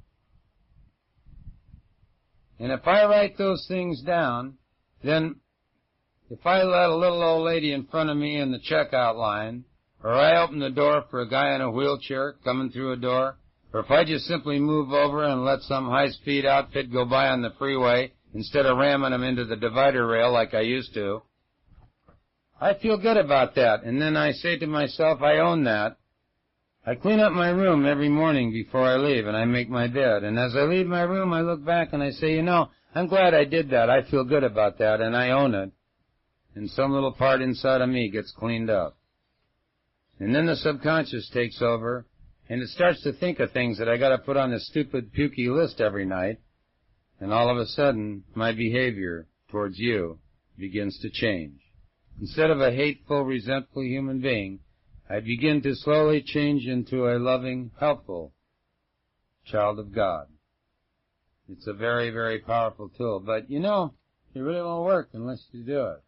and if I write those things down, then if I let a little old lady in front of me in the checkout line, or I open the door for a guy in a wheelchair coming through a door, or if I just simply move over and let some high-speed outfit go by on the freeway instead of ramming them into the divider rail like I used to, I feel good about that. And then I say to myself, I own that. I clean up my room every morning before I leave, and I make my bed. And as I leave my room, I look back and I say, you know, I'm glad I did that. I feel good about that, and I own it. And some little part inside of me gets cleaned up. And then the subconscious takes over, and it starts to think of things that I got to put on this stupid, pukey list every night. And all of a sudden, my behavior towards you begins to change. Instead of a hateful, resentful human being, I begin to slowly change into a loving, helpful child of God. It's a very, very powerful tool. But, you know, it really won't work unless you do it.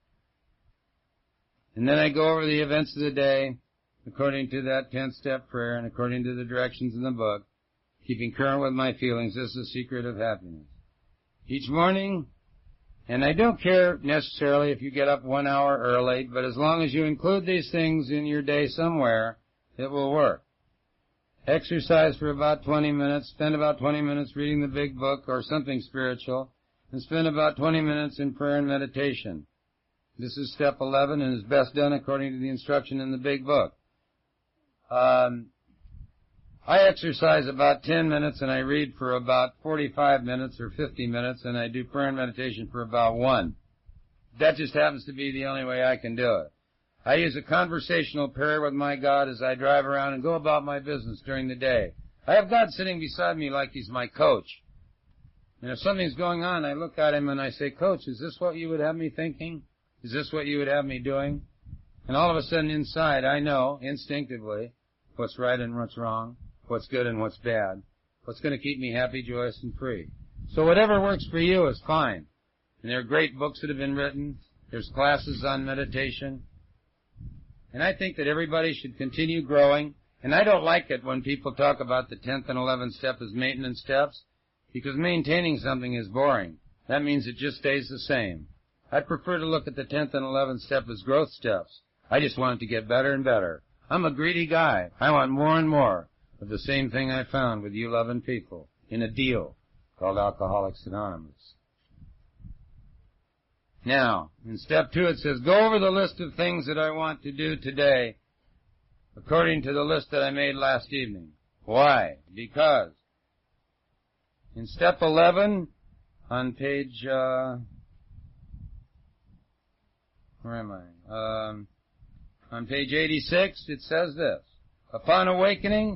And then I go over the events of the day according to that ten-step prayer and according to the directions in the book, keeping current with my feelings. This is the secret of happiness. Each morning, and I don't care necessarily if you get up one hour early, but as long as you include these things in your day somewhere, it will work. Exercise for about twenty minutes, spend about twenty minutes reading the big book or something spiritual, and spend about twenty minutes in prayer and meditation. This is step eleven and is best done according to the instruction in the big book. Um, I exercise about ten minutes and I read for about forty-five minutes or fifty minutes, and I do prayer and meditation for about one. That just happens to be the only way I can do it. I use a conversational prayer with my God as I drive around and go about my business during the day. I have God sitting beside me like He's my coach. And if something's going on, I look at Him and I say, Coach, is this what you would have me thinking? Is this what you would have me doing? And all of a sudden inside, I know instinctively what's right and what's wrong, what's good and what's bad, what's going to keep me happy, joyous, and free. So whatever works for you is fine. And there are great books that have been written. There's classes on meditation. And I think that everybody should continue growing. And I don't like it when people talk about the tenth and eleventh step as maintenance steps, because maintaining something is boring. That means it just stays the same. I prefer to look at the tenth and eleventh step as growth steps. I just want it to get better and better. I'm a greedy guy. I want more and more of the same thing I found with you loving people in a deal called Alcoholics Anonymous. Now, in step two it says, go over the list of things that I want to do today according to the list that I made last evening. Why? Because in step eleven on page, uh, where am I? Um, on page eighty-six, it says this. Upon awakening,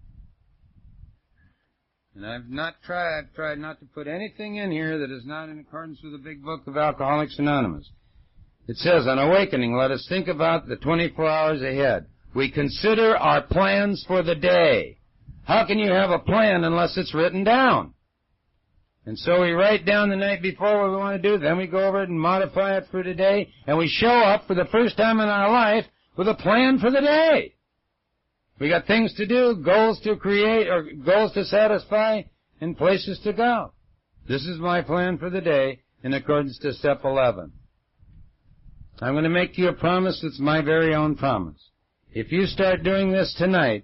and I've not tried, I've tried not to put anything in here that is not in accordance with the big book of Alcoholics Anonymous. It says, on awakening, let us think about the twenty-four hours ahead. We consider our plans for the day. How can you have a plan unless it's written down? And so we write down the night before what we want to do, then we go over it and modify it for today, and we show up for the first time in our life with a plan for the day. We got things to do, goals to create, or goals to satisfy, and places to go. This is my plan for the day in accordance to step eleven. I'm going to make you a promise that's my very own promise. If you start doing this tonight,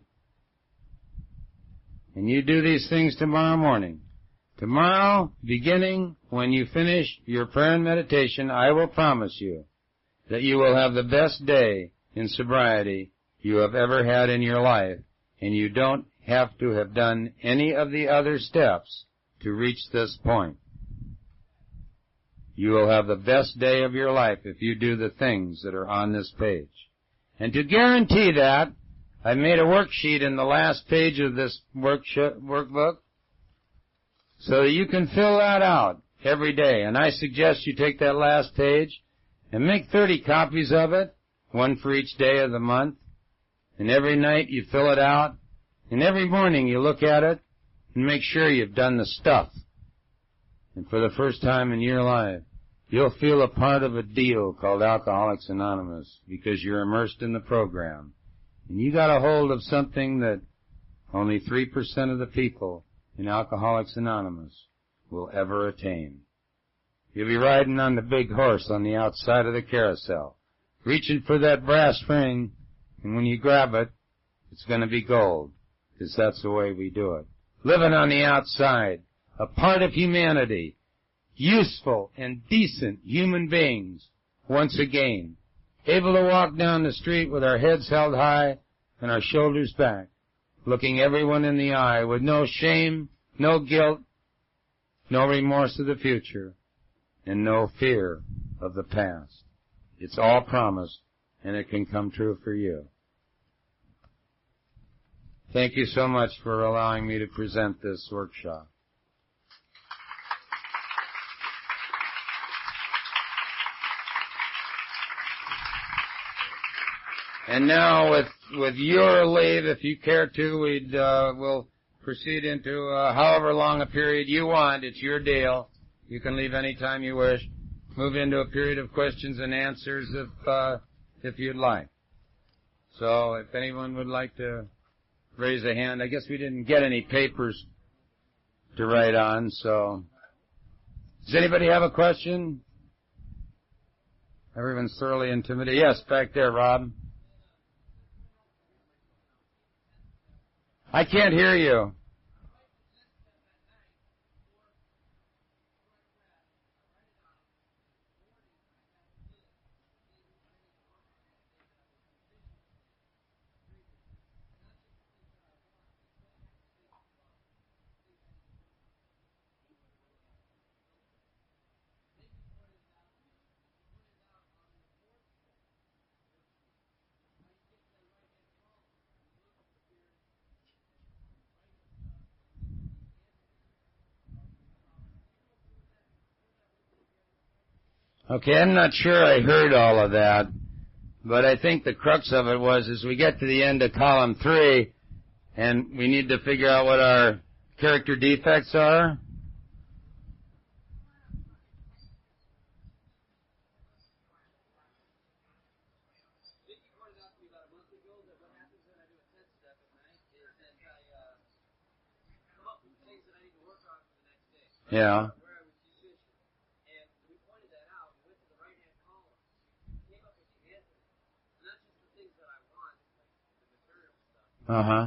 and you do these things tomorrow morning, tomorrow, beginning when you finish your prayer and meditation, I will promise you that you will have the best day in sobriety you have ever had in your life, and you don't have to have done any of the other steps to reach this point. You will have the best day of your life if you do the things that are on this page. And to guarantee that, I made a worksheet in the last page of this workbook so that you can fill that out every day. And I suggest you take that last page and make thirty copies of it, one for each day of the month. And every night you fill it out, and every morning you look at it and make sure you've done the stuff. And for the first time in your life, you'll feel a part of a deal called Alcoholics Anonymous because you're immersed in the program. And you got a hold of something that only three percent of the people in Alcoholics Anonymous will ever attain. You'll be riding on the big horse on the outside of the carousel, reaching for that brass ring. And when you grab it, it's going to be gold, because that's the way we do it. Living on the outside, a part of humanity, useful and decent human beings, once again, able to walk down the street with our heads held high, and our shoulders back, looking everyone in the eye with no shame, no guilt, no remorse of the future, and no fear of the past. It's all promised, and it can come true for you. Thank you so much for allowing me to present this workshop. And now, with with your leave, if you care to, we'd uh, we'll proceed into uh, however long a period you want. It's your deal. You can leave any time you wish. Move into a period of questions and answers if uh, if you'd like. So, if anyone would like to raise a hand, I guess we didn't get any papers to write on. So, does anybody have a question? Everyone's thoroughly intimidated. Yes, back there, Rob. I can't hear you. Okay, I'm not sure I heard all of that, but I think the crux of it was as we get to the end of column three, and we need to figure out what our character defects are. Yeah. Uh-huh.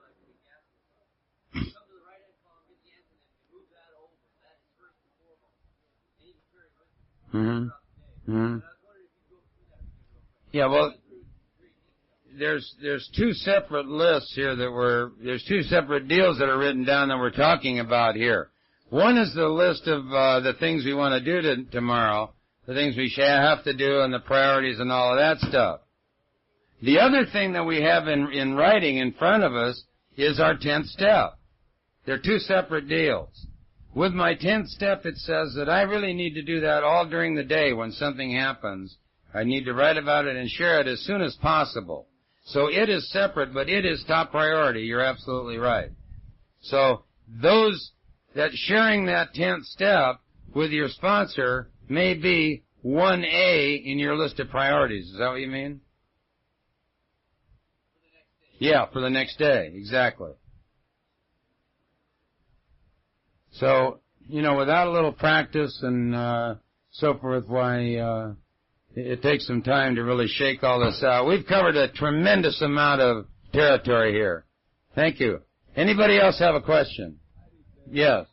Mm-hmm. Mm-hmm. Yeah, well, there's there's two separate lists here that were, there's two separate deals that are written down that we're talking about here. One is the list of uh, the things we want to do to, tomorrow, the things we have to do and the priorities and all of that stuff. The other thing that we have in, in writing in front of us is our tenth step. They're two separate deals. With my tenth step, it says that I really need to do that all during the day when something happens. I need to write about it and share it as soon as possible. So it is separate, but it is top priority. You're absolutely right. So those, that sharing that tenth step with your sponsor may be one A in your list of priorities. Is that what you mean? Yeah, for the next day, exactly. So, you know, without a little practice and uh, so forth, why uh, it, it takes some time to really shake all this out. We've covered a tremendous amount of territory here. Thank you. Anybody else have a question? Yes.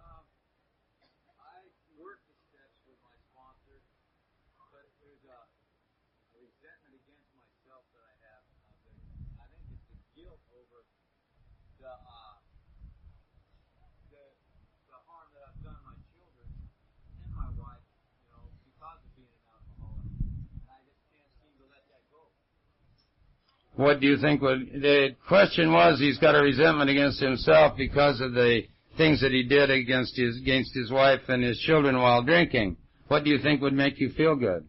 What do you think would, the question was he's got a resentment against himself because of the things that he did against his, against his wife and his children while drinking. What do you think would make you feel good?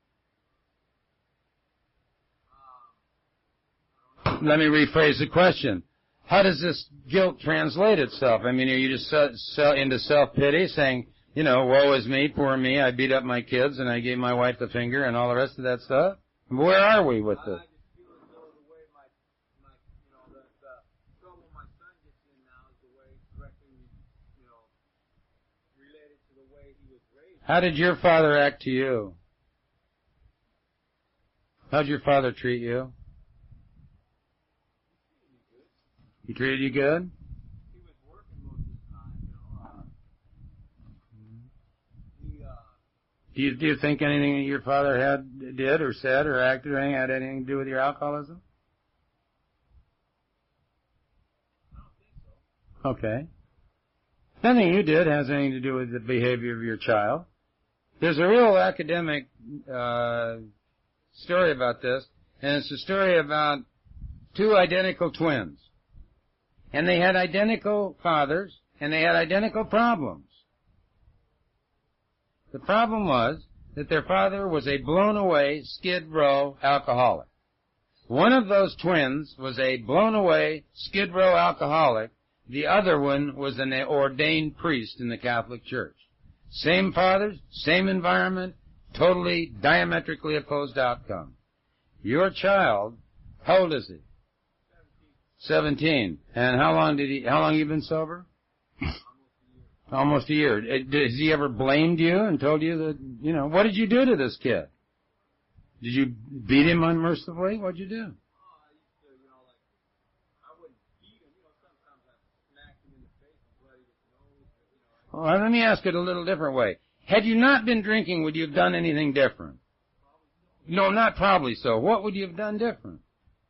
Let me rephrase the question. How does this guilt translate itself? I mean, are you just so, so into self-pity, saying, you know, woe is me, poor me, I beat up my kids and I gave my wife the finger and all the rest of that stuff? Where are we with this? How did your father act to you? How did your father treat you? He treated you good? He was working most of the time, you know. Uh, he, uh, do you do you think anything that your father had did or said or acted or anything had anything to do with your alcoholism? Okay. Nothing you did has anything to do with the behavior of your child. There's a real academic uh, story about this, and it's a story about two identical twins. And they had identical fathers, and they had identical problems. The problem was that their father was a blown-away, Skid Row alcoholic. One of those twins was a blown-away, Skid Row alcoholic. The other one was an ordained priest in the Catholic Church. Same fathers, same environment, totally diametrically opposed outcome. Your child, how old is he? Seventeen. And how long did he? How long have you been sober? Almost a year. Has he ever blamed you and told you that, you know, what did you do to this kid? Did you beat him unmercifully? What'd you do? Well, let me ask it a little different way. Had you not been drinking, would you have done anything different? No, not probably so. What would you have done different?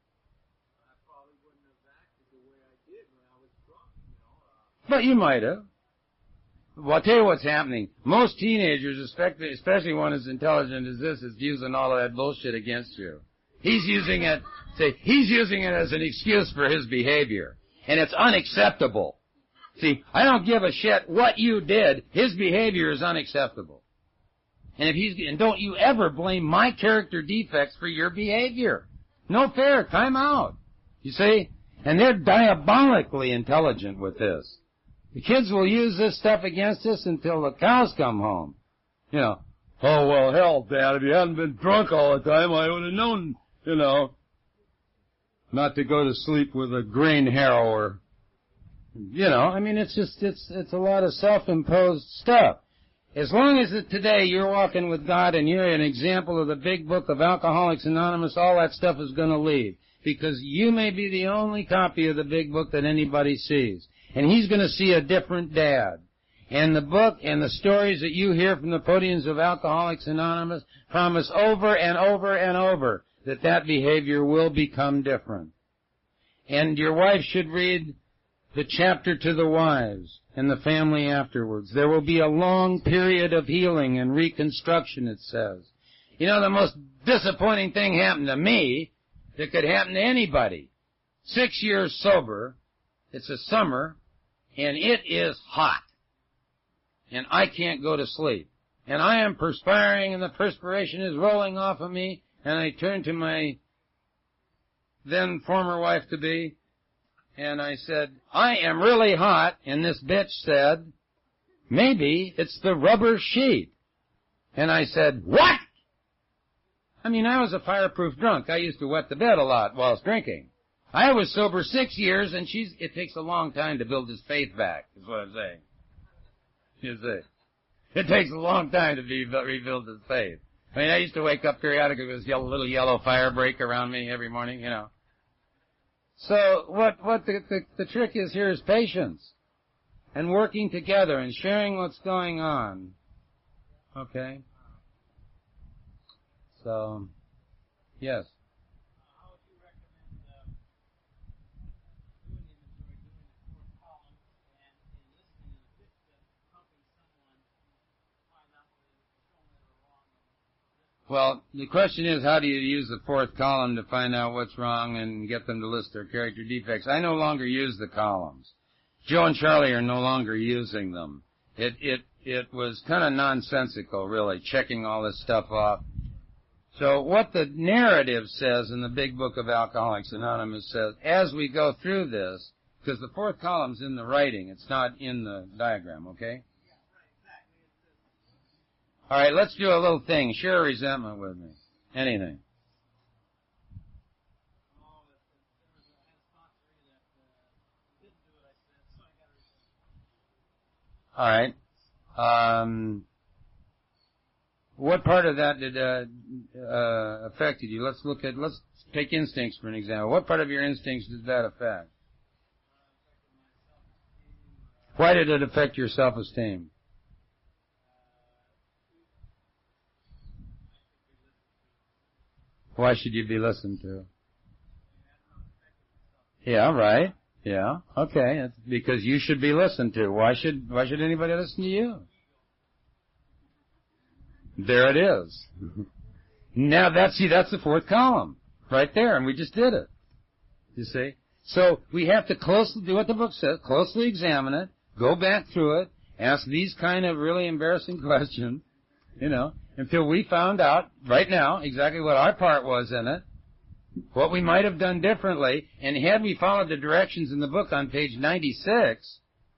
I probably wouldn't have acted the way I did when I was drunk, you know. Uh, But you might have. Well, I'll tell you what's happening. Most teenagers, especially, especially one as intelligent as this, is using all of that bullshit against you. He's using it, say, he's using it as an excuse for his behavior. And it's unacceptable. See, I don't give a shit what you did. His behavior is unacceptable. And if he's, and don't you ever blame my character defects for your behavior. No fair. Time out. You see? And they're diabolically intelligent with this. The kids will use this stuff against us until the cows come home. You know, oh, well, hell, Dad, if you hadn't been drunk all the time, I would have known, you know, not to go to sleep with a grain harrower. You know, I mean, it's just, it's, it's a lot of self-imposed stuff. As long as it, today you're walking with God and you're an example of the big book of Alcoholics Anonymous, all that stuff is going to leave. Because you may be the only copy of the big book that anybody sees. And he's going to see a different dad. And the book and the stories that you hear from the podiums of Alcoholics Anonymous promise over and over and over that that behavior will become different. And your wife should read the chapter to the wives and the family afterwards. There will be a long period of healing and reconstruction, it says. You know, the most disappointing thing happened to me that could happen to anybody. Six years sober, it's a summer, and it is hot. And I can't go to sleep. And I am perspiring, and the perspiration is rolling off of me, and I turn to my then former wife-to-be, and I said, I am really hot, and this bitch said, maybe it's the rubber sheet. And I said, what? I mean, I was a fireproof drunk. I used to wet the bed a lot whilst drinking. I was sober six years, and she's, it takes a long time to build his faith back, is what I'm saying. You see. It takes a long time to be, rebuild his faith. I mean, I used to wake up periodically with this little yellow fire break around me every morning, you know. So what, what the, the, the trick is here is patience and working together and sharing what's going on. Okay? So, yes. how would you recommend uh, doing the inventory, doing the fourth column, and, and listening to the fifth step, helping someone find out what they shown that are wrong? Well, the question is, how do you use the fourth column to find out what's wrong and get them to list their character defects? I no longer use the columns. Joe and Charlie are no longer using them. It it it was kind of nonsensical, really, checking all this stuff off. So what the narrative says in the big book of Alcoholics Anonymous says, as we go through this, because the fourth column's in the writing, it's not in the diagram, okay? All right, let's do a little thing. Share a resentment with me. Anything. All right. Um, what part of that did uh, uh, affected you? Let's look at. Let's take instincts for an example. What part of your instincts did that affect? Why did it affect your self-esteem? Why should you be listened to? Yeah, right. Yeah, okay. It's because you should be listened to. Why should why should anybody listen to you? There it is. Now that's see that's the fourth column right there, and we just did it. You see? So we have to closely do what the book says, closely examine it, go back through it, ask these kind of really embarrassing questions, you know, until we found out right now exactly what our part was in it, what we might have done differently, and had we followed the directions in the book on page ninety-six,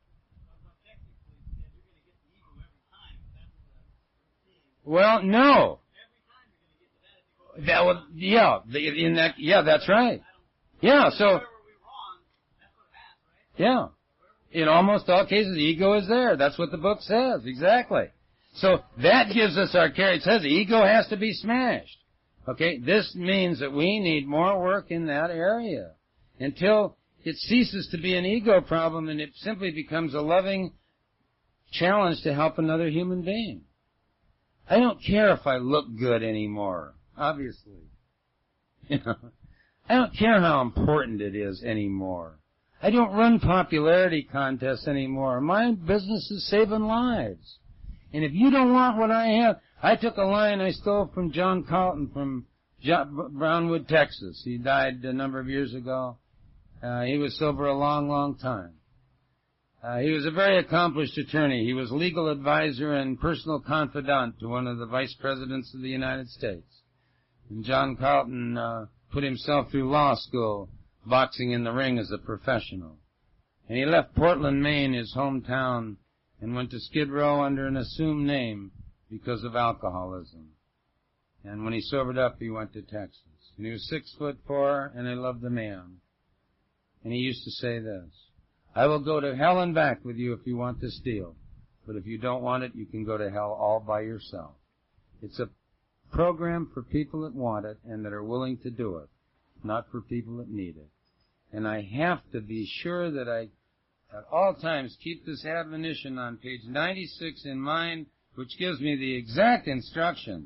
well, no. That would, yeah, in that, yeah, that's right. Yeah, so, yeah. In almost all cases, the ego is there. That's what the book says, exactly. So that gives us our care. It says the ego has to be smashed. Okay, this means that we need more work in that area until it ceases to be an ego problem and it simply becomes a loving challenge to help another human being. I don't care if I look good anymore, obviously. You know, I don't care how important it is anymore. I don't run popularity contests anymore. My business is saving lives. And if you don't want what I have, I took a line I stole from John Calton from Brownwood, Texas. He died a number of years ago. Uh, he was sober a long, long time. Uh, he was a very accomplished attorney. He was legal advisor and personal confidant to one of the vice presidents of the United States. And John Calton uh, put himself through law school, boxing in the ring as a professional. And he left Portland, Maine, his hometown, and went to Skid Row under an assumed name because of alcoholism. And when he sobered up, he went to Texas. And he was six foot four, and I loved the man. And he used to say this, I will go to hell and back with you if you want this deal. But if you don't want it, you can go to hell all by yourself. It's a program for people that want it and that are willing to do it, not for people that need it. And I have to be sure that I, at all times, keep this admonition on page ninety-six in mind, which gives me the exact instructions.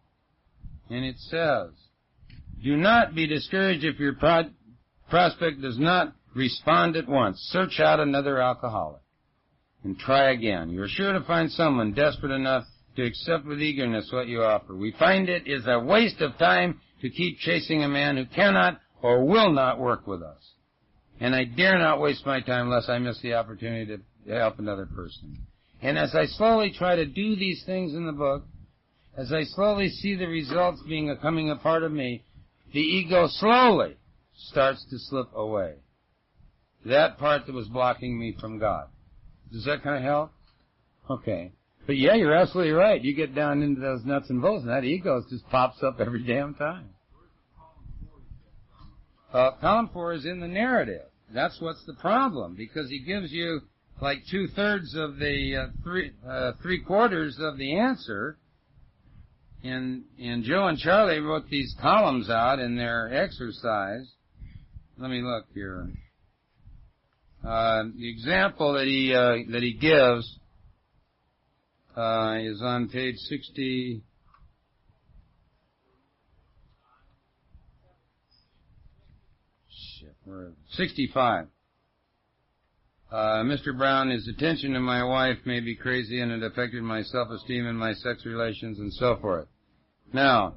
And it says, do not be discouraged if your pro- prospect does not respond at once. Search out another alcoholic and try again. You are sure to find someone desperate enough to accept with eagerness what you offer. We find it is a waste of time to keep chasing a man who cannot or will not work with us. And I dare not waste my time lest I miss the opportunity to help another person. And as I slowly try to do these things in the book, as I slowly see the results being becoming a part of me, the ego slowly starts to slip away. That part that was blocking me from God. Does that kind of help? Okay. But yeah, you're absolutely right. You get down into those nuts and bolts, and that ego just pops up every damn time. Uh, column four is in the narrative. That's what's the problem, because he gives you like two-thirds of the uh, three uh, three-quarters of the answer. And, and Joe and Charlie wrote these columns out in their exercise. Let me look here. Uh, the example that he uh, that he gives uh, is on page sixty. Shit, where is it? sixty-five. Uh, Mister Brown, his attention to my wife may be crazy and it affected my self-esteem and my sex relations and so forth. Now,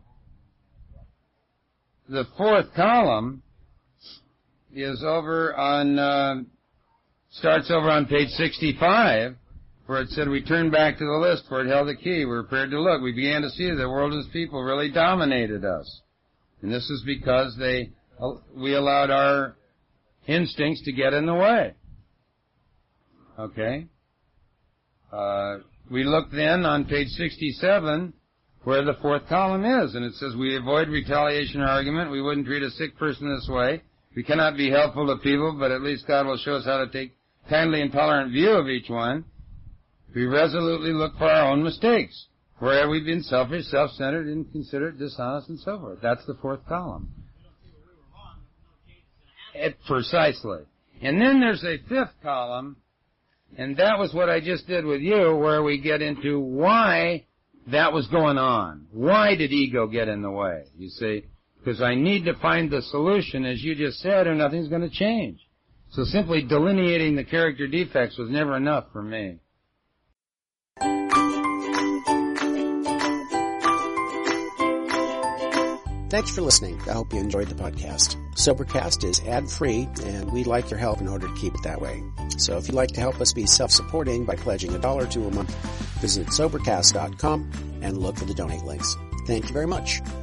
the fourth column is over on, uh, starts over on page sixty-five, where it said, we turned back to the list for it held the key. We were prepared to look. We began to see that the world and its people really dominated us. And this is because they, we allowed our instincts to get in the way. Okay? Uh, we look then on page sixty-seven where the fourth column is, and it says, we avoid retaliation or argument. We wouldn't treat a sick person this way. We cannot be helpful to people, but at least God will show us how to take kindly and tolerant view of each one. We resolutely look for our own mistakes, where we've been selfish, self-centered, inconsiderate, dishonest, and so forth. That's the fourth column. It, precisely. And then there's a fifth column, and that was what I just did with you, where we get into why that was going on. Why did ego get in the way, you see? Because I need to find the solution, as you just said, or nothing's going to change. So simply delineating the character defects was never enough for me. Thanks for listening. I hope you enjoyed the podcast. Sobercast is ad-free, and we'd like your help in order to keep it that way. So if you'd like to help us be self-supporting by pledging a dollar to a month, visit Sobercast dot com and look for the donate links. Thank you very much.